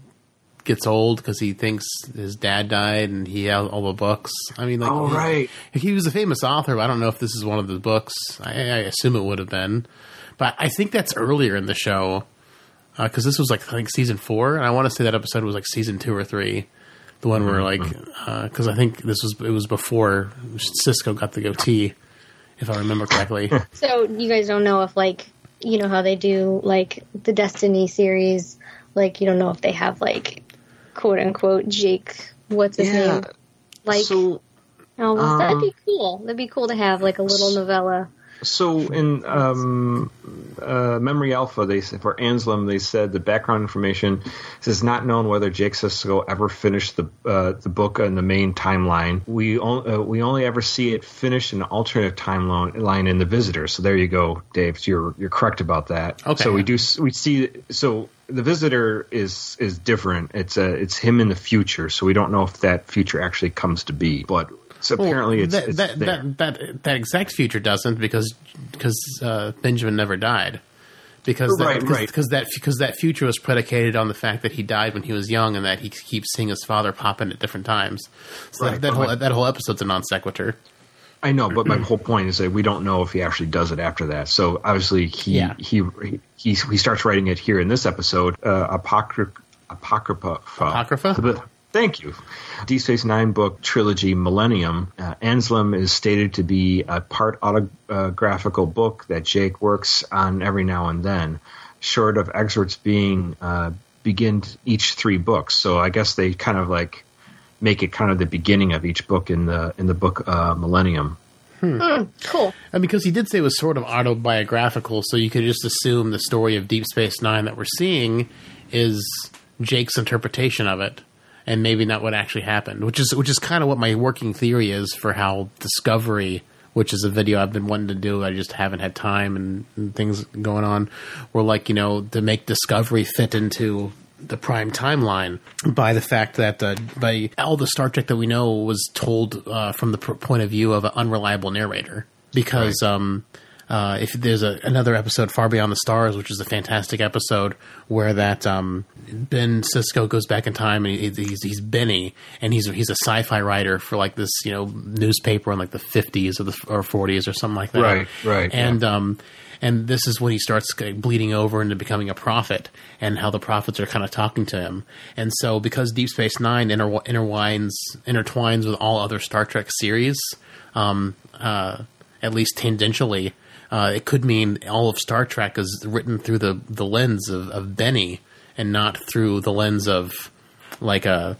gets old because he thinks his dad died and he has all the books. I mean, like, oh he, right, he was a famous author, but I don't know if this is one of the books. I, I assume it would have been, but I think that's earlier in the show because uh, this was like I think season four, and I want to say that episode was like season two or three. The one where like because uh, I think this was it was before Cisco got the goatee, if I remember correctly. So you guys don't know if like you know how they do like the Destiny series, like you don't know if they have like quote unquote Jake, what's his yeah. name? Like, so, oh, well, um, that'd be cool. That'd be cool to have like a little novella. So in um, uh, Memory Alpha, they for Anselm, they said the background information is not known whether Jake Sisko ever finished the uh, the book in the main timeline. We on, uh, we only ever see it finished in an alternate timeline line in the Visitor. So there you go, Dave. So you're you're correct about that. Okay. So we do we see so the Visitor is is different. It's a it's him in the future. So we don't know if that future actually comes to be, but. So apparently, well, it's, that, it's that, there. that that that exact future doesn't because because uh, Benjamin never died because that, Right, because, right. because that because that future was predicated on the fact that he died when he was young and that he keeps seeing his father pop in at different times. So Right, that, that but whole my- that whole episode's a non sequitur. I know, but my whole point is that we don't know if he actually does it after that. So obviously, he Yeah. he, he he starts writing it here in this episode. Uh, Apocry- Apocrypha. Apocrypha? Thank you. Deep Space Nine book trilogy Millennium. Uh, Anselm is stated to be a part autographical book that Jake works on every now and then, short of excerpts being uh, begin each three books. So I guess they kind of like make it kind of the beginning of each book in the in the book uh, Millennium. Mm, cool. And because he did say it was sort of autobiographical, so you could just assume the story of Deep Space Nine that we're seeing is Jake's interpretation of it. And maybe not what actually happened, which is which is kind of what my working theory is for how Discovery, which is a video I've been wanting to do, I just haven't had time and, and things going on, were like, you know, to make Discovery fit into the prime timeline by the fact that uh, by all the Star Trek that we know was told uh, from the pr- point of view of an unreliable narrator. Because Right. um, uh, if there's a, another episode, Far Beyond the Stars, which is a fantastic episode, where that um, Ben Sisko goes back in time and he, he's he's Benny, and he's he's a sci-fi writer for like this you know newspaper in like the fifties or the or forties or something like that. Right, right, And um, and this is when he starts bleeding over into becoming a prophet, and how the prophets are kind of talking to him. And so, because Deep Space Nine interw- intertwines intertwines with all other Star Trek series, um, uh, at least tangentially. Uh, it could mean all of Star Trek is written through the, the lens of, of Benny and not through the lens of like a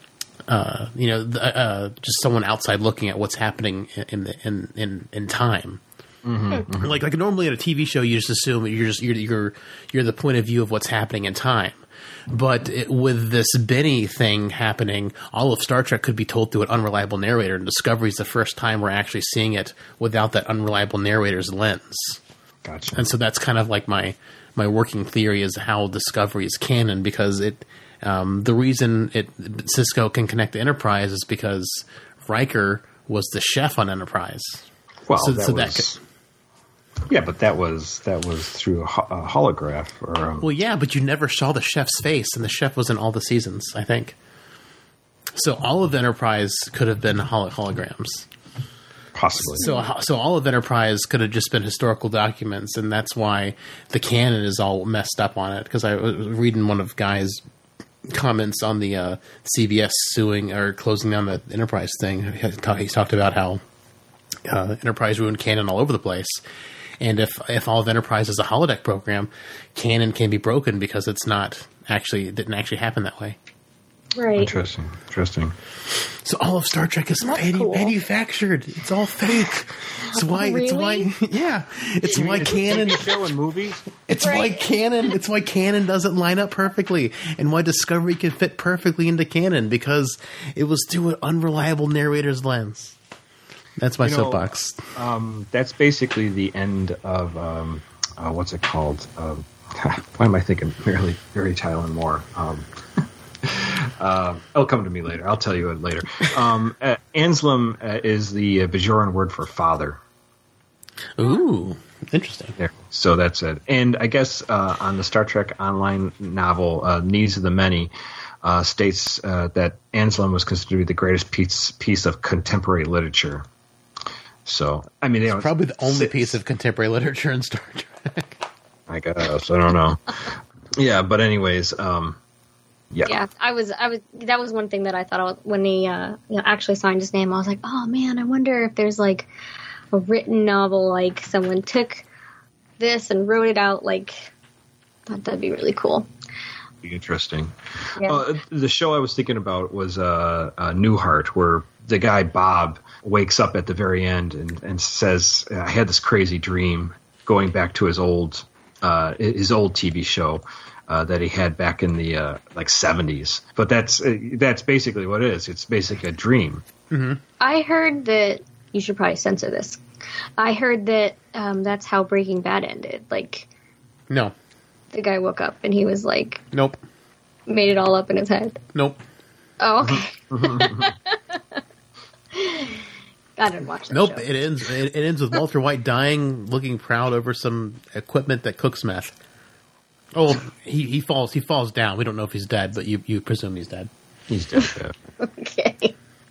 uh, you know uh, just someone outside looking at what's happening in the, in, in in time. Mm-hmm, mm-hmm. Like like normally in a T V show, you just assume you're just you're you're you're the point of view of what's happening in time. But it, with this Benny thing happening, all of Star Trek could be told through an unreliable narrator, and Discovery is the first time we're actually seeing it without that unreliable narrator's lens. Gotcha. And so that's kind of like my my working theory is how Discovery is canon, because it um, the reason it Sisko can connect to Enterprise is because Riker was the chef on Enterprise. Well, so, that so was, that could, yeah, but that was that was through a, ho- a holograph. Or um, well, yeah, but you never saw the chef's face, and the chef was in all the seasons, I think. So all of Enterprise could have been hol- holograms. possibly. So, so all of Enterprise could have just been historical documents, and that's why the canon is all messed up on it. Because I was reading one of Guy's comments on the uh, C B S suing or closing down the Enterprise thing. He talked, he talked about how uh, Enterprise ruined canon all over the place. And if if all of Enterprise is a holodeck program, canon can be broken because it's not actually it didn't actually happen that way. Right. Interesting. Interesting. So all of Star Trek is manu- cool. manufactured. It's all fake. It's why. It's Really? why. Yeah. It's why canon. Show in movies. It's why Right. canon. It's why canon doesn't line up perfectly, and why Discovery can fit perfectly into canon because it was through an unreliable narrator's lens. That's my You know, soapbox. Um, that's basically the end of um, uh, what's it called? Um, why am I thinking Mary, Mary Tyler Moore? Um, Uh, it'll come to me later. I'll tell you it later. Um, uh, Anselm uh, is the uh, Bajoran word for father. Ooh, interesting. There. So that's it. And I guess uh, on the Star Trek Online novel, uh, Needs of the Many, uh, states uh, that Anselm was considered to be the greatest piece piece of contemporary literature. So, I mean, you know, It's probably the only piece of contemporary literature in Star Trek. I guess I don't know. Yeah, but anyways, um, yeah. Yeah, I was, I was. That was one thing that I thought of when he, uh, you know, actually signed his name. I was like, oh man, I wonder if there's like a written novel, like someone took this and wrote it out. Like, I thought that'd be really cool. Be interesting. Yeah. Uh, the show I was thinking about was uh, uh, Newhart, where the guy Bob wakes up at the very end and, and says, "I had this crazy dream," going back to his old uh, his old T V show uh, that he had back in the uh, like seventies. But that's uh, that's basically what it is. It's basically a dream. Mm-hmm. I heard that you should probably censor this. I heard that um, that's how Breaking Bad ended. Like, No. the guy woke up and he was like, Nope. made it all up in his head. Nope. Oh, okay. I didn't watch that Nope. show. It ends. It, it ends with Walter White dying, looking proud over some equipment that cooks meth. Oh, he, he falls. He falls down. We don't know if he's dead, but you you presume he's dead. He's dead. Yeah. Okay.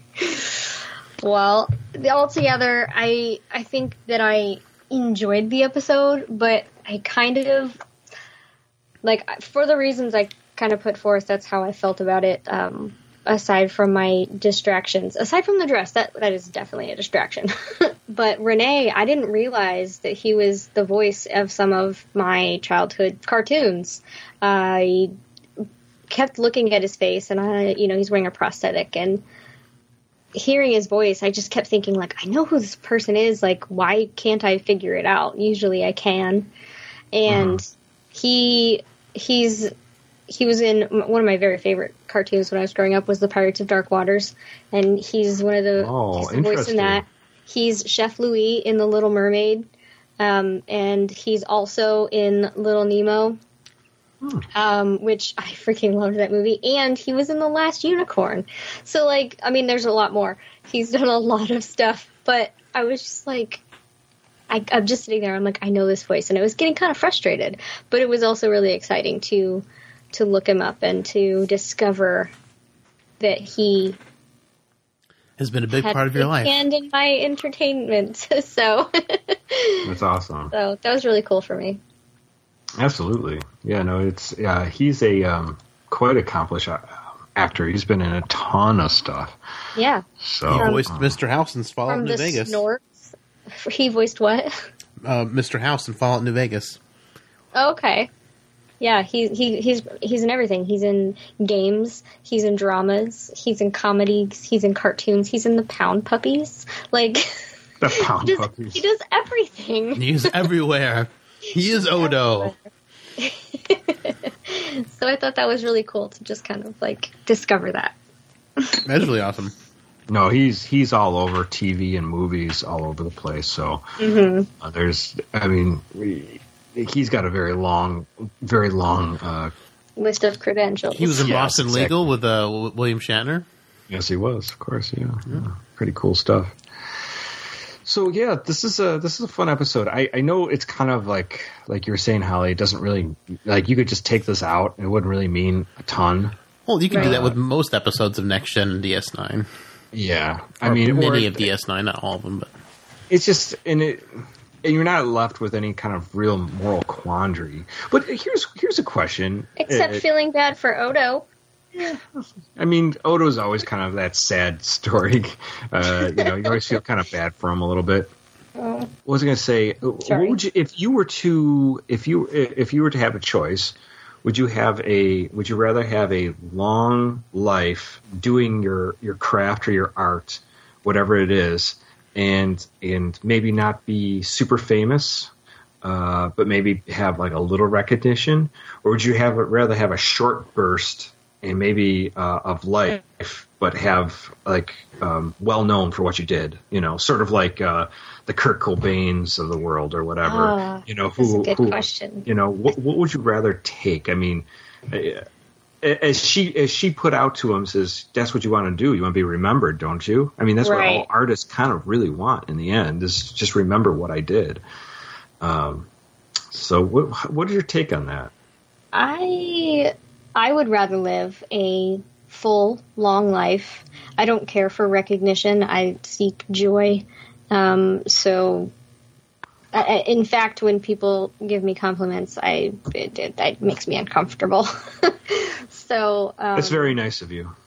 Well, altogether, I I think that I enjoyed the episode, but I kind of like for the reasons I kind of put forth. That's how I felt about it. Um, aside from my distractions, aside from the dress, that that is definitely a distraction. But Renee, I didn't realize that he was the voice of some of my childhood cartoons. I kept looking at his face, and I, you know, he's wearing a prosthetic, and hearing his voice, I just kept thinking, like, I know who this person is. Like, why can't I figure it out? Usually I can. And uh-huh. he he's he was in one of my very favorite cartoons when I was growing up was the Pirates of Dark Waters, and he's one of the, oh, he's the voice in that. He's Chef Louis in The Little Mermaid, um, and he's also in Little Nemo. Hmm. Um, which I freaking loved that movie, and he was in The Last Unicorn. So, like, I mean, there's a lot more. He's done a lot of stuff, but I was just like, I, I'm just sitting there. I'm like, I know this voice, and I was getting kind of frustrated, but it was also really exciting to to look him up and to discover that he has been a big part of your life and in my entertainment. So that's awesome. So that was really cool for me. Absolutely. Yeah, no, it's yeah, he's a um, quite accomplished uh, actor. He's been in a ton of stuff. Yeah. So he voiced uh, Mister House in Fallout New Vegas. Snorts. He voiced what? Uh, Mister House in Fallout New Vegas. Oh, okay. Yeah, he he he's he's in everything. He's in games, he's in dramas, he's in comedies, he's in cartoons, he's in the Pound Puppies. Like the Pound he does, Puppies. He does everything. He's everywhere. He is Odo. So I thought that was really cool to just kind of like discover that. That's really awesome. No, he's he's all over T V and movies all over the place. So mm-hmm. uh, there's, I mean, he's got a very long, very long uh, list of credentials. He was in yes, Boston exactly. Legal with uh, William Shatner. Yes, he was. Of course, yeah. yeah. Pretty cool stuff. So yeah, this is a this is a fun episode. I, I know it's kind of like like you were saying, Holly. It doesn't really like you could just take this out. It wouldn't really mean a ton. Well, you can right. do that with most episodes of Next Gen and D S nine. Yeah, I or mean many or, of D S nine, not all of them, but it's just and it and you're not left with any kind of real moral quandary. But here's here's a question. Except it, feeling bad for Odo. Yeah, I mean, Odo's always kind of that sad story. Uh, you know, you always feel kind of bad for him a little bit. Oh. What was I going to say? Sorry. What would you, if you were to, if you, if you were to have a choice, would you have a, would you rather have a long life doing your, your craft or your art, whatever it is, and and maybe not be super famous, uh, but maybe have like a little recognition, or would you have rather have a short burst and maybe uh, of life, but have like um, well known for what you did, you know, sort of like uh, the Kurt Cobains of the world or whatever, oh, you know, that's who, a good who question. you know, what, what would you rather take? I mean, as she as she put out to him, says, that's what you want to do. You want to be remembered, don't you? I mean, that's Right. what all artists kind of really want in the end, is just remember what I did. Um, so what what is your take on that? I I would rather live a full, long life. I don't care for recognition. I seek joy. Um, so, I, in fact, when people give me compliments, I it, it, it makes me uncomfortable. so um, That's very nice of you.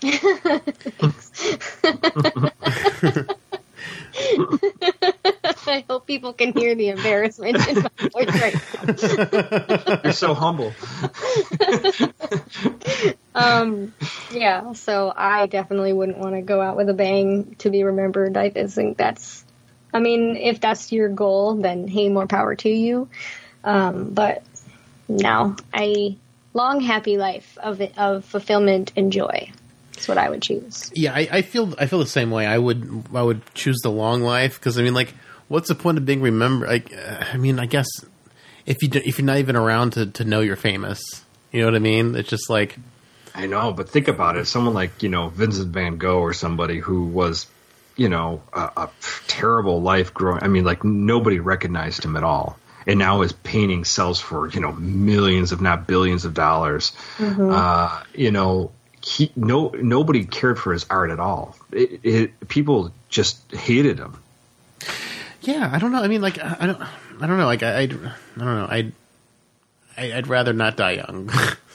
I hope people can hear the embarrassment in my voice right now. You're so humble. um, yeah, so I definitely wouldn't want to go out with a bang to be remembered. I just think that's, I mean, if that's your goal, then hey, more power to you. Um, but no, I long, happy life of of fulfillment and joy. That's what I would choose. Yeah, I, I feel I feel the same way. I would I would choose the long life because I mean, like, what's the point of being remembered? Like, uh, I mean, I guess if you do, if you're not even around to, to know you're famous, you know what I mean? It's just like, I know, but think about it. Someone like, you know, Vincent van Gogh or somebody who was, you know, a, a terrible life growing. I mean, like, nobody recognized him at all. And now his painting sells for, you know, millions, if not billions of dollars. Mm-hmm. Uh, you know, he no nobody cared for his art at all. It, it, people just hated him. Yeah, I don't know. I mean, like, I don't, I don't know. Like, I, I, I don't know. I'd, I'd rather not die young.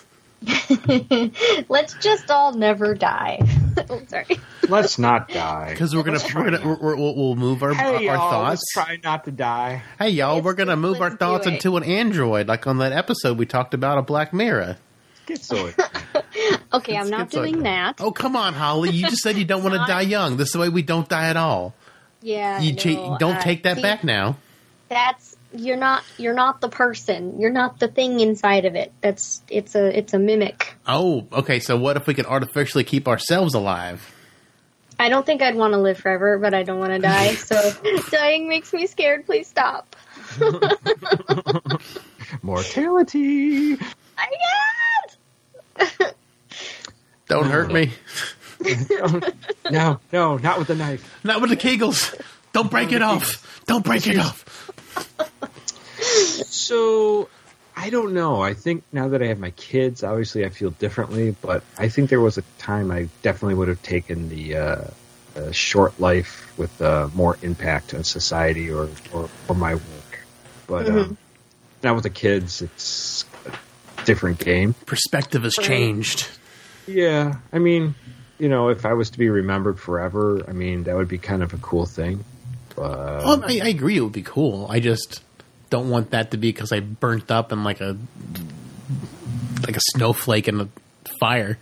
Let's just all never die. Oh, sorry. Let's not die. Because we're gonna, we're gonna we're, we'll, we'll move our Hey, our y'all, thoughts. let's try not to die. Hey, y'all, Let's we're gonna just move our let's thoughts do it. into an android, like on that episode we talked about of Black Mirror. Schizoid. Okay, I'm not It's like- doing that. Oh, come on, Holly! You just said you don't want to Not- die young. This is the way we don't die at all. Yeah, You no, cha- don't uh, take that see, back now. That's you're not you're not the person. You're not the thing inside of it. That's it's a it's a mimic. Oh, okay. So what if we could artificially keep ourselves alive? I don't think I'd want to live forever, but I don't want to die. So dying makes me scared. Please stop. Mortality. I can't. Don't hurt me. No, no, not with the knife. Not with the Kegels. Don't break it off. Don't break it off. So, I don't know. I think now that I have my kids, obviously I feel differently, but I think there was a time I definitely would have taken the uh, uh, short life with uh, more impact on society or, or, or my work. But Mm-hmm. um, now with the kids, it's a different game. Perspective has changed. Yeah, I mean, you know, if I was to be remembered forever, I mean, that would be kind of a cool thing. But Well, I, I agree. It would be cool. I just don't want that to be because I burnt up in like a like a snowflake in the fire.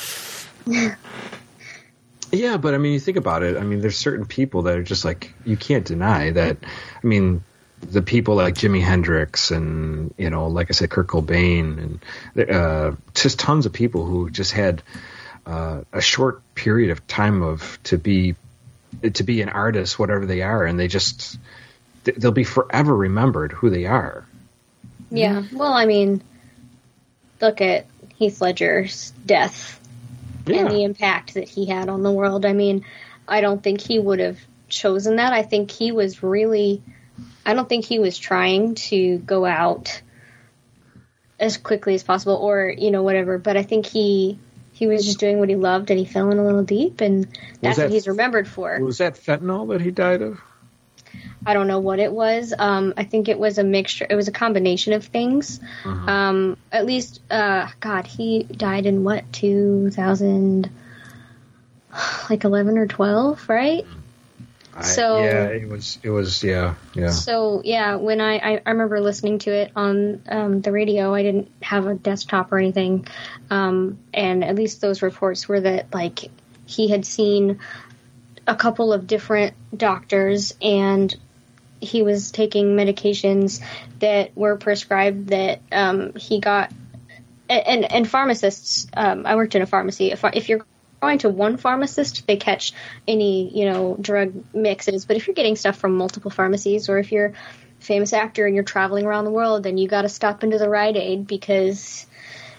yeah, but I mean, you think about it. I mean, there's certain people that are just like, you can't deny that. I mean, the people like Jimi Hendrix and, you know, like I said, Kurt Cobain and uh, just tons of people who just had uh, a short period of time of to be to be an artist, whatever they are, and they just they'll be forever remembered who they are. Yeah. Well, I mean, look at Heath Ledger's death Yeah. and the impact that he had on the world. I mean, I don't think he would have chosen that. I think he was really, I don't think he was trying to go out as quickly as possible or, you know, whatever. But I think he, he was just doing what he loved and he fell in a little deep and that's that- what he's remembered for. Was that fentanyl that he died of? I don't know what it was. Um, I think it was a mixture. It was a combination of things. Uh-huh. Um, at least, uh, God, he died in what, two thousand, like eleven or twelve, right? I- So- yeah, it was. It was. Yeah, yeah. So, yeah, when I, I, I remember listening to it on um, the radio, I didn't have a desktop or anything. Um, and at least those reports were that, like, he had seen a couple of different doctors and he was taking medications that were prescribed that um, he got. And, and pharmacists, um, I worked in a pharmacy. If, if you're going to one pharmacist, they catch any, you know, drug mixes. But if you're getting stuff from multiple pharmacies, or if you're a famous actor and you're traveling around the world, then you got to stop into the Rite Aid because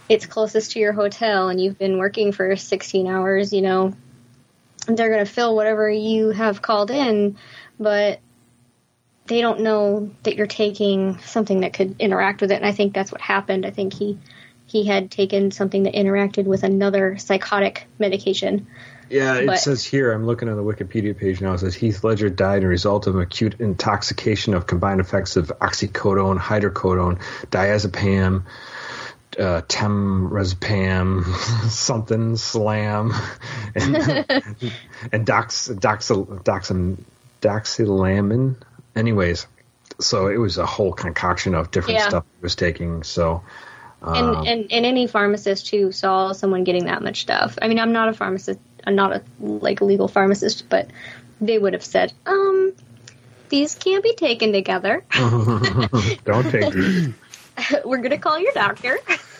it's closest to your hotel and you've been working for sixteen hours, you know, they're going to fill whatever you have called in, but they don't know that you're taking something that could interact with it. And I think that's what happened. I think he, he had taken something that interacted with another psychotic medication. Yeah, it But- says here, I'm looking on the Wikipedia page now, it says Heath Ledger died as a result of acute intoxication of combined effects of oxycodone, hydrocodone, diazepam, uh, temrazepam, something, slam, and, and dox, doxy, doxy, doxylamine. Anyways, so it was a whole concoction of different Yeah. stuff he was taking, so... And, um, and and any pharmacist who saw someone getting that much stuff. I mean, I'm not a pharmacist. I'm not a like a legal pharmacist, but they would have said, um, these can't be taken together. don't take these. We're gonna call your doctor.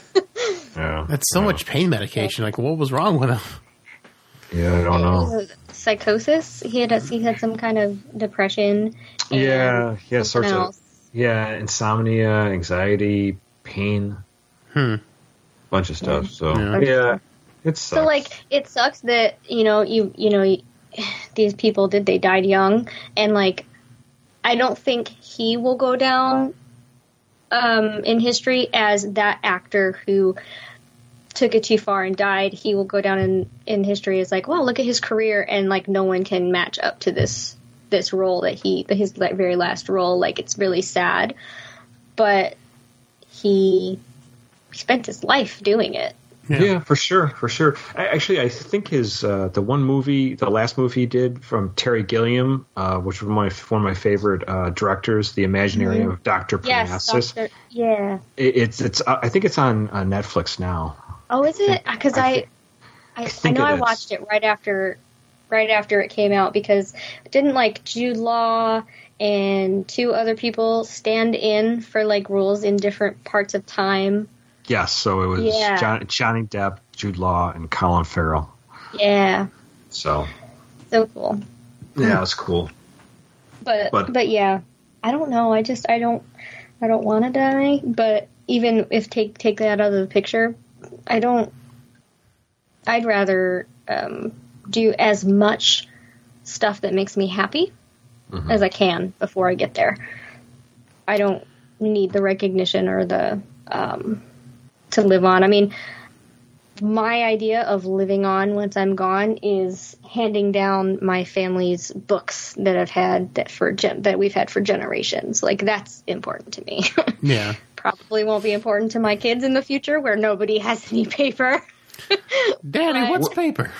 Yeah, That's so yeah. much pain medication. Like, what was wrong with him? Yeah, I don't know. Psychosis. He had a, he had some kind of depression. and Yeah, yeah, something sorts of else. yeah, insomnia, anxiety, pain, Hmm. bunch of stuff. So Yeah. yeah, it sucks. So like it sucks that you know you you know these people did they died young, and like I don't think he will go down um, in history as that actor who took it too far and died. He will go down in, in history as like, well, look at his career, and like no one can match up to this this role that he his like, very last role. Like it's really sad, but he spent his life doing it. yeah. for sure, for sure. I, actually, I think his uh, the one movie, the last movie he did from Terry Gilliam, uh, which was one of my one of my favorite uh, directors, The Imaginary of Doctor Yes, Parnassus. Doctor Yeah. It, it's it's uh, I think it's on uh, Netflix now. Oh, is it? Because I I, think- I, I, think know it I is. watched it right after, right after it came out because didn't like Jude Law and two other people stand in for like roles in different parts of time? Yes, so it was Yeah. John, Johnny Depp, Jude Law, and Colin Farrell. Yeah, So so cool. yeah, it's cool. But, But- but yeah, I don't know. I just I don't I don't want to die. But even if take take that out of the picture, I don't. I'd rather um, do as much stuff that makes me happy Mm-hmm. as I can before I get there. I don't need the recognition or the um, to live on. I mean, my idea of living on once I'm gone is handing down my family's books that I've had that for gen- that we've had for generations. Like that's important to me. Yeah. Probably won't be important to my kids in the future where nobody has any paper. Daddy, But- what's paper?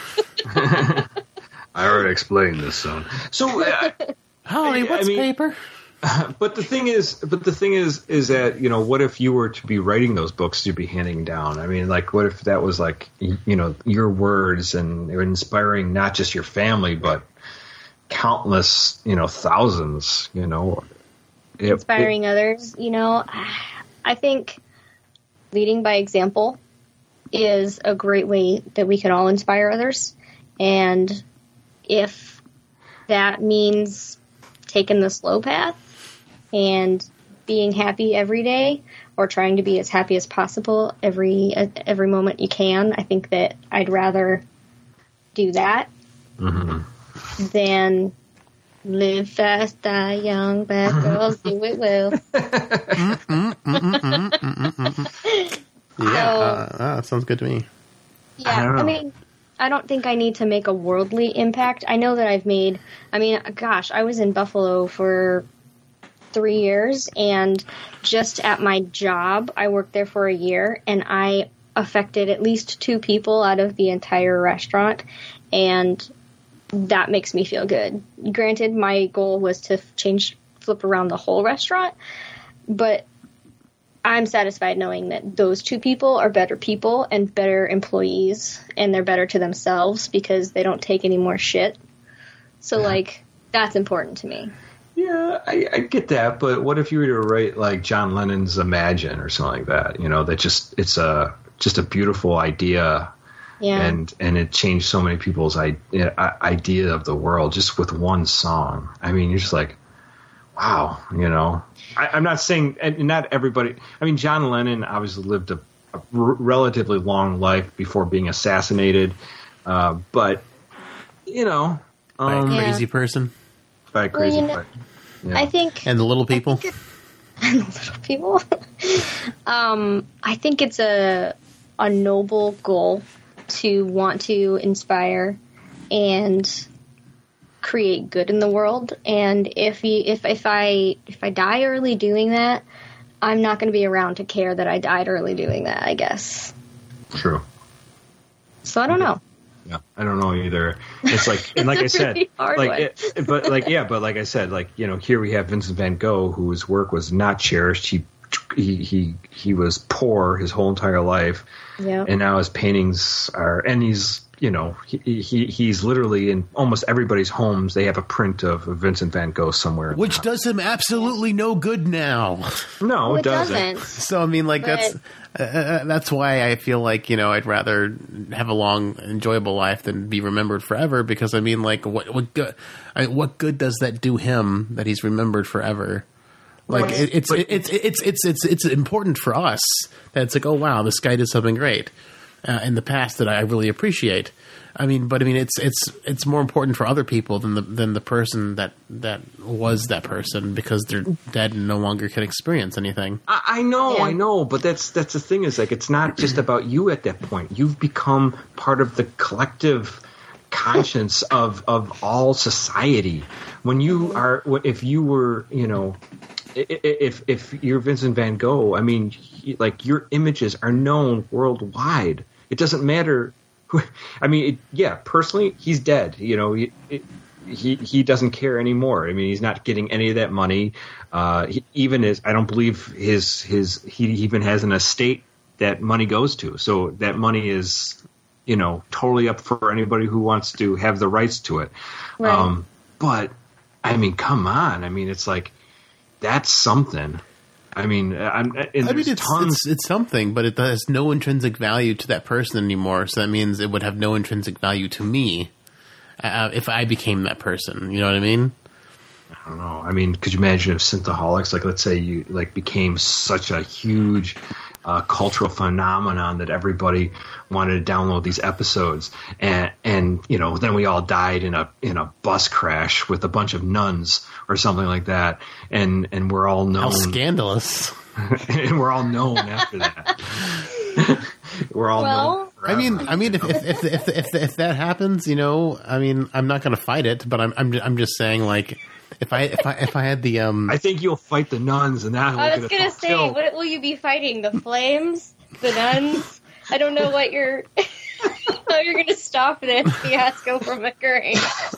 I already explained this, son. So, uh, Holly, I what's mean- paper? but the thing is, but the thing is, is that you know, what if you were to be writing those books you'd be handing down? I mean, like, what if that was like, y- you know, your words and inspiring not just your family, but countless, you know, thousands, you know, It- Inspiring others, you know, I think leading by example is a great way that we can all inspire others. And if that means taking the slow path and being happy every day or trying to be as happy as possible every every moment you can, I think that I'd rather do that Mm-hmm. than live fast, die young, bad girls do it well. Yeah, So- uh, that sounds good to me. Yeah, I don't know. I mean, I don't think I need to make a worldly impact. I know that I've made, I mean, gosh, I was in Buffalo for three years, and just at my job, I worked there for a year, and I affected at least two people out of the entire restaurant, and that makes me feel good. Granted, my goal was to change, flip around the whole restaurant, but I'm satisfied knowing that those two people are better people and better employees, and they're better to themselves because they don't take any more shit. So, like, that's important to me. Yeah, I, I get that, but what if you were to write like John Lennon's Imagine or something like that? You know, that just it's a just a beautiful idea, Yeah. and and it changed so many people's I, idea of the world just with one song. I mean, you're just like, wow, you know. I, I'm not saying, and not everybody. I mean, John Lennon obviously lived a a r- relatively long life before being assassinated. Uh, but you know, By a um, Yeah. crazy person. by a crazy. you know, part. Yeah. I think And the little people. little people. um, I think it's a a noble goal to want to inspire and create good in the world. And if you if if I if I die early doing that, I'm not going to be around to care that I died early doing that, I guess. True. So I don't know. Yeah, I don't know either. It's like, and like I It's a said, really hard like, one. it, but like, yeah, but like I said, like, you know, here we have Vincent Van Gogh, whose work was not cherished. He, he, he, he was poor his whole entire life, Yeah. and now his paintings are, and he's, you know, he, he he's literally in almost everybody's homes. They have a print of Vincent Van Gogh somewhere. Which does him absolutely no good now. no, Well, it it doesn't. doesn't. So I mean, like But- that's uh, that's why I feel like you know I'd rather have a long, enjoyable life than be remembered forever. Because I mean, like what what good I, what good does that do him that he's remembered forever? Like Right. it, it's, it's it's it's it's it's important for us that it's like, oh wow, this guy did something great uh, in the past that I really appreciate. I mean, but I mean, it's it's it's more important for other people than the than the person that that was that person because they're dead and no longer can experience anything. I, I know, Yeah. I know, but that's that's the thing is like it's not just about you at that point. You've become part of the collective conscience of of all society. When you are, if you were, you know, i- i- if if you're Vincent Van Gogh, I mean, he- like your images are known worldwide. It doesn't matter. who- I mean, it, yeah, personally, he's dead. You know, it, it, he he doesn't care anymore. I mean, he's not getting any of that money. Uh, he, even his, I don't believe his his he even has an estate that money goes to. So that money is, you know, totally up for anybody who wants to have the rights to it. Right. Um, but I mean, come on. I mean, it's like that's something. I mean, I'm, and I mean, there's it's, tons. it's it's something, but it has no intrinsic value to that person anymore. So that means it would have no intrinsic value to me uh, if I became that person. You know what I mean? I don't know. I mean, could you imagine if Synthaholics, like, let's say you like became such a huge uh, cultural phenomenon that everybody wanted to download these episodes, and and you know, then we all died in a in a bus crash with a bunch of nuns or something like that, and and we're all How known, scandalous! and we're all known after that. We're all Well- known. I mean, I mean, if if if if, if, if that happens, you know, I mean, I'm not going to fight it, but I'm I'm ju- I'm just saying, like, if I if I if I had the um, I think you'll fight the nuns, and that I was gonna say, what will you be fighting? The flames? The nuns? I don't know what you're. How you're gonna stop this fiasco from occurring?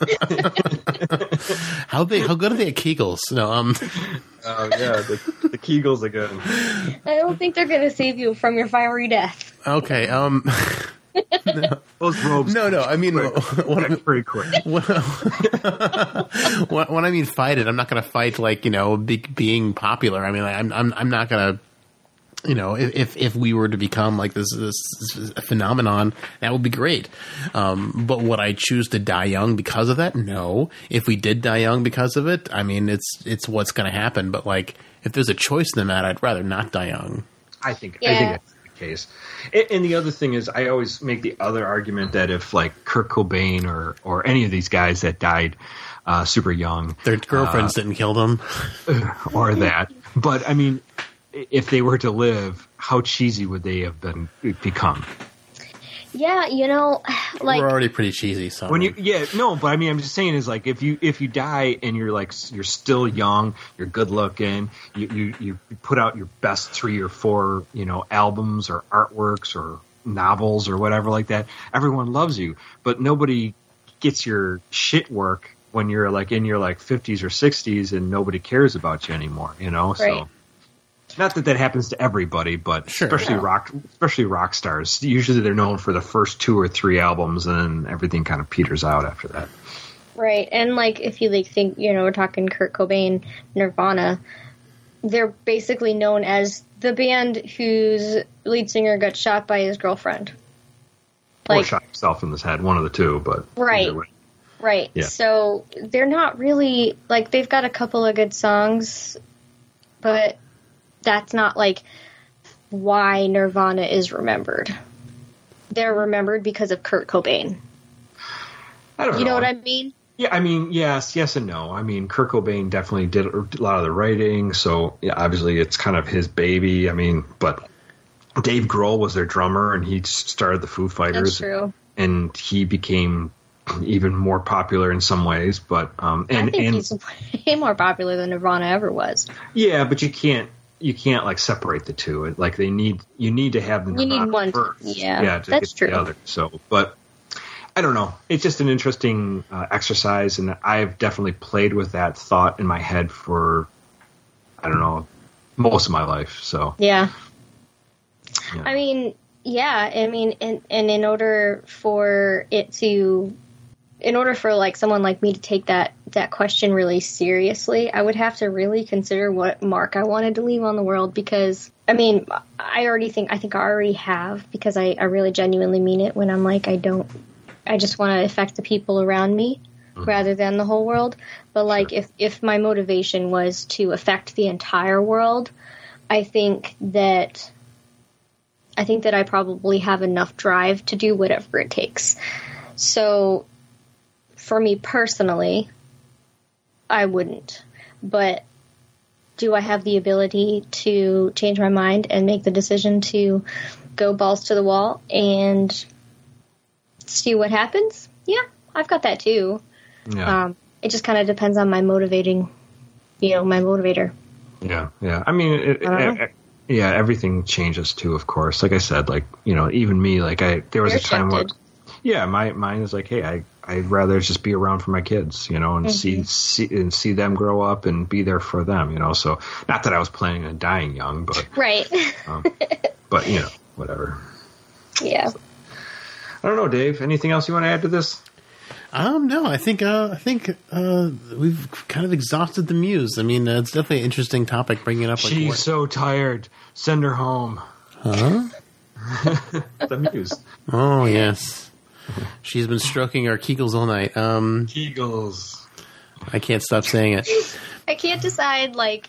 how they how good are they at Kegels? No, um, Oh yeah, the, the Kegels again. I don't think they're gonna save you from your fiery death. okay, um, Those robes. no, no, I mean, what, That's pretty quick. when, when I mean fight it, I'm not going to fight like you know be, being popular. I mean, like, I'm I'm I'm not going to. You know, if if we were to become like this, this, this phenomenon, that would be great. Um, but would I choose to die young because of that? No. If we did die young because of it, I mean, it's it's what's going to happen. But like, if there's a choice in that, I'd rather not die young. I think I Yeah. think that's the case. And, and the other thing is, I always make the other argument that if like Kurt Cobain or or any of these guys that died uh, super young, Their girlfriends didn't kill them. or that, but I mean, if they were to live, how cheesy would they have been become? Yeah, you know, like We're already pretty cheesy. So When you, yeah, no, but I mean, I'm just saying is like if you if you die and you're like you're still young, you're good looking, you you, you put out your best three or four you know albums or artworks or novels or whatever like that, everyone loves you, but nobody gets your shit work when you're like in your like fifties or sixties and nobody cares about you anymore, you know. Right. So. Not that that happens to everybody, but Sure. especially No. rock, especially rock stars. Usually, they're known for the first two or three albums, and then everything kind of peters out after that. right, and like if you like think, you know, we're talking Kurt Cobain, Nirvana, they're basically known as the band whose lead singer got shot by his girlfriend. Or Like, shot himself in his head, one of the two. But Right. either way. right. Yeah. So they're not really like they've got a couple of good songs, but that's not like why Nirvana is remembered. They're remembered because of Kurt Cobain. I don't know. You know what I mean? Yeah, I mean, yes, yes and no. I mean, Kurt Cobain definitely did a lot of the writing, so yeah, obviously it's kind of his baby. I mean, but Dave Grohl was their drummer, and he started the Foo Fighters. That's true. And he became even more popular in some ways. But um, and I think and, he's way more popular than Nirvana ever was. Yeah, but you can't you can't like separate the two. Like they need you need to have the You need Nirvana one. first. Yeah, yeah, to that's get true. The other. So, but. I don't know. It's just an interesting uh, exercise, and I've definitely played with that thought in my head for, I don't know, most of my life. So Yeah. yeah. I mean, yeah, I mean, and, and in order for it to, in order for like someone like me to take that, that question really seriously, I would have to really consider what mark I wanted to leave on the world, because, I mean, I already think, I think I already have, because I, I really genuinely mean it when I'm like, I don't, I just want to affect the people around me mm-hmm. rather than the whole world. But like, sure. if, if my motivation was to affect the entire world, I think that I think that I probably have enough drive to do whatever it takes. So for me personally, I wouldn't. But do I have the ability to change my mind and make the decision to go balls to the wall and see what happens? Yeah, I've got that too. Yeah. Um, it just kind of depends on my motivating, you know, my motivator. Yeah, yeah. I mean, it, it, it, yeah, everything changes too, of course. Like I said, like, you know, even me, like I, there was You're a time shifted. where, yeah, my mine is like, hey, I, I'd rather just be around for my kids, you know, and Mm-hmm. see, see and see them grow up and be there for them, you know. So, not that I was planning on dying young, but Right. um, but you know, whatever. Yeah. I don't know, Dave. Anything else you want to add to this? Um, no, I think uh, I think uh, we've kind of exhausted the muse. I mean, uh, it's definitely an interesting topic bringing up. Like, She's what- so tired. Send her home. Huh? The muse. Oh yes, she's been stroking our Kegels all night. Um, Eagles. I can't stop saying it. I can't decide, like,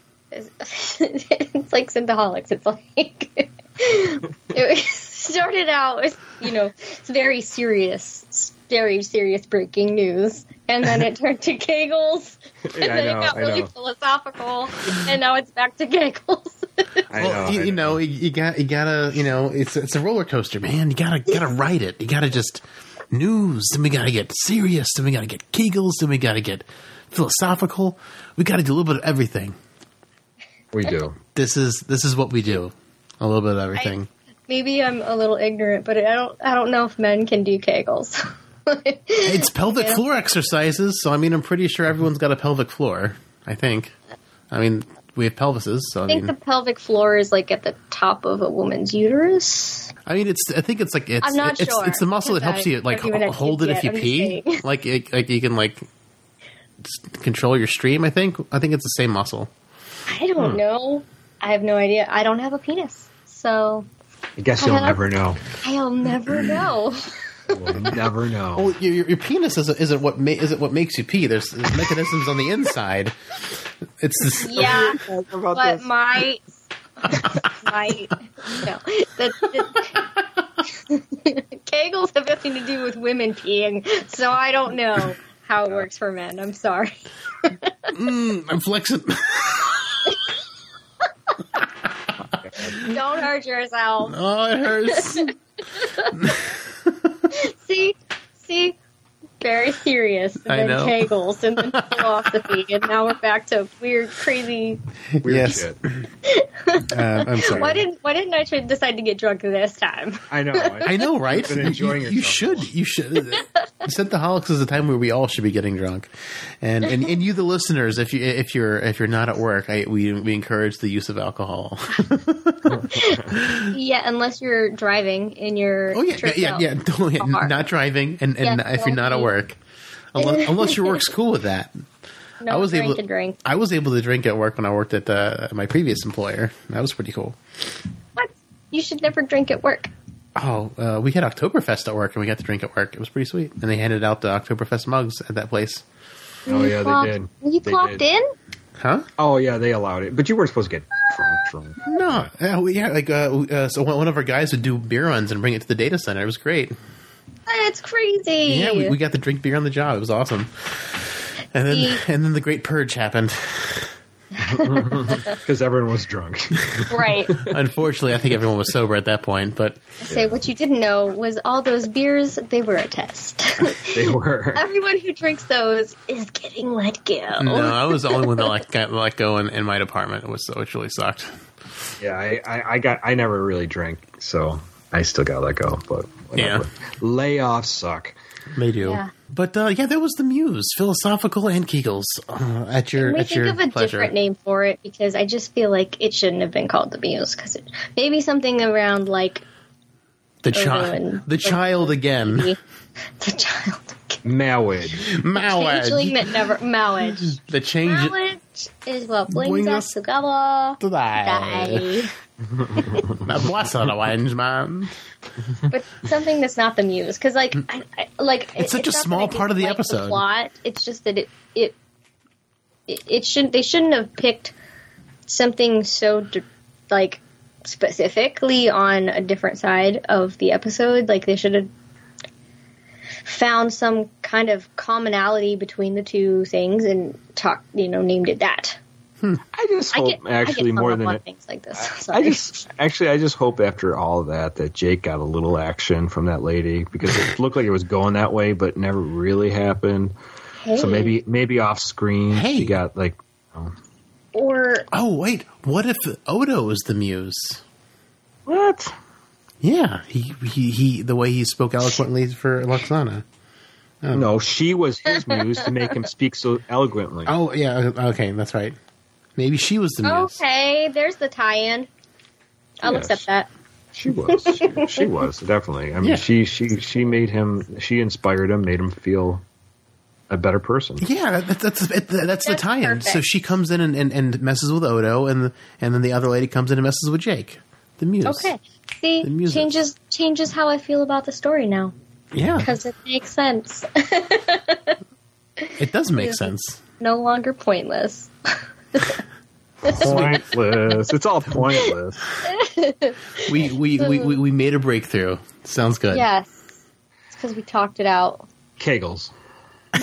it's like Synthaholics. It's like, it started out with, you know, it's very serious, very serious breaking news. And then it turned to Kegels. And Yeah, I then know, it got I really know. philosophical. And now it's back to Kegels. I Well, know. you, I you know, you, you got you gotta, you know, it's it's a roller coaster, man. You gotta gotta ride it. You gotta just news, then we gotta get serious, then we gotta get Kegels, then we gotta get philosophical. We gotta do a little bit of everything. We do. This is this is what we do. A little bit of everything. Maybe I'm a little ignorant, but I don't, I don't know if men can do Kegels. It's pelvic Yeah. floor exercises, so I mean, I'm pretty sure everyone's got a pelvic floor. I think. I mean, we have pelvises, so I, I think mean, the pelvic floor is like at the top of a woman's uterus. I mean, it's. I think it's like it's. I'm not it's, sure. it's the muscle that helps I you like don't even have hold it kids if you yet, I'm pee. just saying. Like, it, like you can like s- control your stream. I think. I think it's the same muscle. I don't Hmm. know. I have no idea. I don't have a penis, so I guess you'll I have- never know. I'll never know. We'll never know. Well, your, your, your penis isn't, isn't what ma- isn't what makes you pee. There's, there's mechanisms on the inside. It's this. Yeah, about but this? my my no, the, the Kegels have nothing to do with women peeing, so I don't know how it works for men. I'm sorry. Mm, I'm flexing. Don't hurt yourself. Oh, it hurts. See, see, very serious. And I then know. Kegels, and then philosophy, and now we're back to weird, crazy. Weird yes. shit. Uh, I'm sorry. Why didn't Why didn't I try to decide to get drunk this time? I know. I know, right? You've been enjoying you, you yourself. should. You should. Synthaholics is a time where we all should be getting drunk, and and, and you, the listeners, if you if you're if you're not at work, I, we we encourage the use of alcohol. Yeah, unless you're driving in your Oh yeah, trip yeah, out. yeah. Don't, yeah, Car. not driving, and, and Yeah, if you're not at don't work, unless, unless your work's cool with that. No I was drink able to drink. I was able to drink at work when I worked at uh, my previous employer. That was pretty cool. What? You should never drink at work. Oh, uh, we had Oktoberfest at work, and we got to drink at work. It was pretty sweet. And they handed out the Oktoberfest mugs at that place. Oh, yeah, they Clocked- did. Were you They clocked did. in? Huh? Oh, yeah, they allowed it. But you weren't supposed to get drunk. drunk. No, yeah, we, yeah like uh, uh, so one of our guys would do beer runs and bring it to the data center. It was great. That's crazy. Yeah, we, we got to drink beer on the job. It was awesome. And then The- and then the Great Purge happened. Because everyone was drunk. Right. Unfortunately, I think everyone was sober at that point. But So what you didn't know was all those beers, they were a test. They were. Everyone who drinks those is getting let go. no, I was the only one that like got let go in, in my department. It was so it really sucked. Yeah, I, I, I got. I never really drank, so I still got let go. But whatever. Layoffs suck. They do. Yeah. But uh, yeah, that was the Muse, philosophical and Kegels uh, at your Can we at think your of a pleasure. different name for it? Because I just feel like it shouldn't have been called the Muse. Because maybe something around like The Odo child, and- the child again. the, the child. Mowed. Changeling Mowage. that never marriage. The change Marriage is what brings Brings us us together. to that. Die. A blessed arrangement. But something that's not the Muse, because like, I, I, like It's such a not that small I part of the dislike episode. plot. It's just that it it it, it shouldn't. They shouldn't have picked something so d- like specifically on a different side of the episode. Like they should have found some kind of commonality between the two things and talk. You know, named it that. I just I hope get actually I get hung more up than on it. things like this. I Sorry. just actually I just hope after all of that that Jake got a little action from that lady because it looked like it was going that way, but never really happened. Hey. So maybe maybe off screen Hey. she got like or Oh wait, what if Odo is the Muse? what? Yeah, he he, he the way he spoke eloquently for Loxana. No, she was his muse to make him speak so eloquently. Oh yeah, okay, that's right. Maybe she was the Muse. okay, there's the tie-in. I'll Yes. accept that. She was. She, she was definitely. I mean, Yeah. she she she made him. She inspired him, made him feel a better person. Yeah, that, that's it, that's the That's tie-in. perfect. So she comes in and, and, and messes with Odo, and and then the other lady comes in and messes with Jake, the Muse. Okay. See, The Muses. changes changes how I feel about the story now Yeah, because it makes sense. it does make sense. No longer pointless. Pointless. It's all pointless. We we, we, we we made a breakthrough. Sounds good. Yes, it's because we talked it out. Kegels. All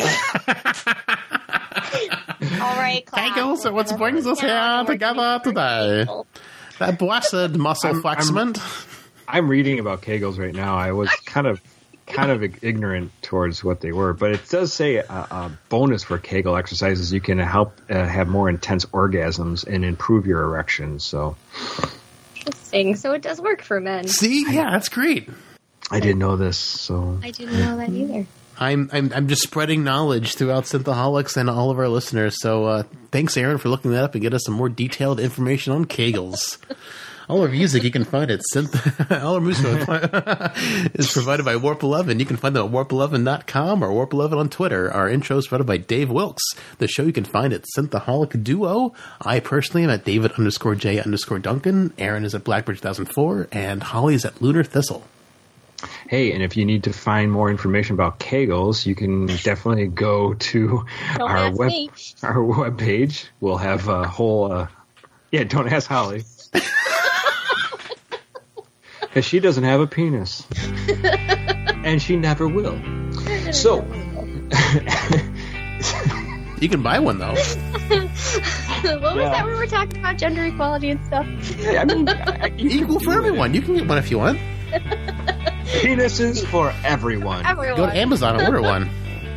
right, class. Kegels are what We're brings us gonna- here together today. That blessed muscle I'm- flexment. I'm reading about Kegels right now. I was kind of kind of ignorant towards what they were, but it does say a, a bonus for Kegel exercises. You can help uh, have more intense orgasms and improve your erections. So Interesting. So it does work for men. See, yeah, that's great. I didn't know this. So I didn't know that either. I'm I'm I'm just spreading knowledge throughout Synthaholics and all of our listeners. So uh, thanks, Aaron, for looking that up and get us some more detailed information on Kegels. All our music you can find at Synth. All our music is provided by Warp eleven. You can find them at warp eleven dot com or Warp eleven on Twitter. Our intro is provided by Dave Wilkes. The show you can find at Synthaholic Duo. I personally am at David underscore J underscore Duncan. Aaron is at Blackbird two thousand four, and Holly is at Lunar Thistle. hey, and if you need to find more information about Kegels, you can definitely go to Don't our ask web me. our webpage. We'll have a whole. Uh, yeah, don't ask Holly. Because she doesn't have a penis. And she never will. So, You can buy one, though. What was Yeah. that? We were talking about gender equality and stuff. I mean, I- Equal for everyone. You can get one if you want. penises for everyone. Everyone. Go to Amazon and order one.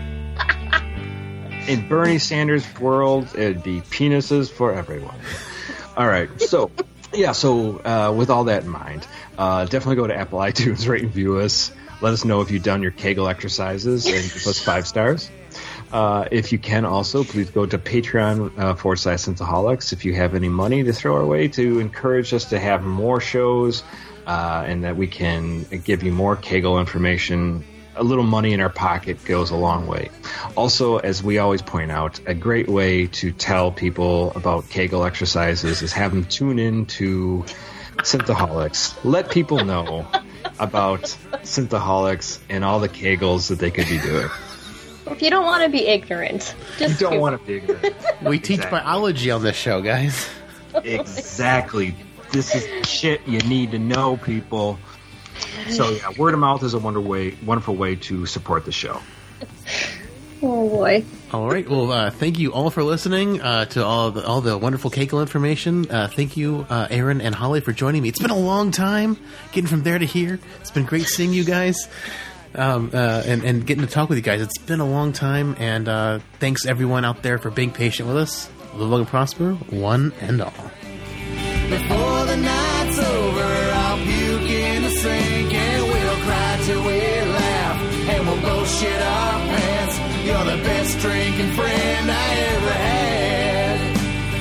In Bernie Sanders' world, it'd be penises for everyone. All right, so yeah, so uh, with all that in mind, uh, definitely go to Apple iTunes, rate and view us. Let us know if you've done your Kegel exercises and give us five stars. Uh, if you can, also please go to Patreon uh, forward slash Synthaholics if you have any money to throw our way to encourage us to have more shows uh, and that we can give you more Kegel information. A little money in our pocket goes a long way. Also, as we always point out, a great way to tell people about Kegel exercises is have them tune in to Synthaholics. Let people know about Synthaholics and all the Kegels that they could be doing. If you don't want to be ignorant, You just don't do want to be ignorant. We teach Exactly. biology on this show, guys. Exactly. This is shit you need to know, people. So yeah, word of mouth is a wonder way, wonderful way to support the show. Oh boy. All right. Well, uh, thank you all for listening uh, to all the all the wonderful Keiko information. Uh, thank you, uh, Aaron and Holly, for joining me. It's been a long time getting from there to here. It's been great seeing you guys um, uh, and, and getting to talk with you guys. It's been a long time, and uh, thanks everyone out there for being patient with us. Live long and prosper, one and all. Before the night's over, I'll puke in the sink and we'll cry till we laugh and we'll both shit our pants. You're the best drinking friend I ever had.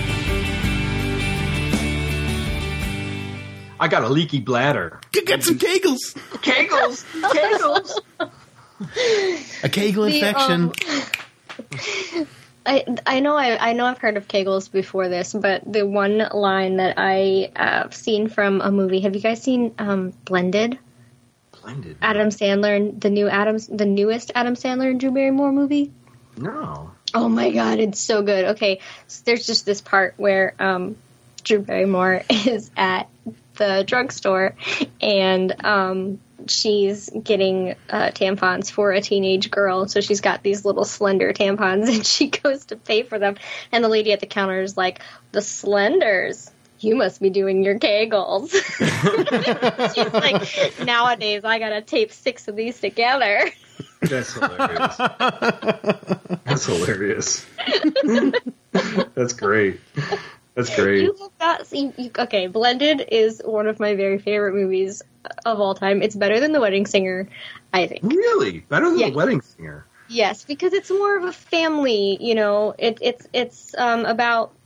I got a leaky bladder. Get, get some kegels. Kegels, kegels. A kegel The, infection. um, I I know I I know I've heard of Kegels before this, but the one line that I have uh, seen from a movie. Have you guys seen um, Blended? Blended. Adam Sandler and the new Adams, the newest Adam Sandler and Drew Barrymore movie. No. Oh my god, it's so good. Okay, so there's just this part where um, Drew Barrymore is at the drugstore and um, she's getting uh, tampons for a teenage girl. So she's got these little slender tampons and she goes to pay for them. And the lady at the counter is like, the Slenders? You must be doing your Kegels. She's like, nowadays I gotta tape six of these together. That's hilarious. That's hilarious. That's great. That's great. You have not seen, you, okay, Blended is one of my very favorite movies of all time. It's better than The Wedding Singer, I think. Really? Better than Yeah. The Wedding Singer? Yes, because it's more of a family, you know, it, it's it's um, about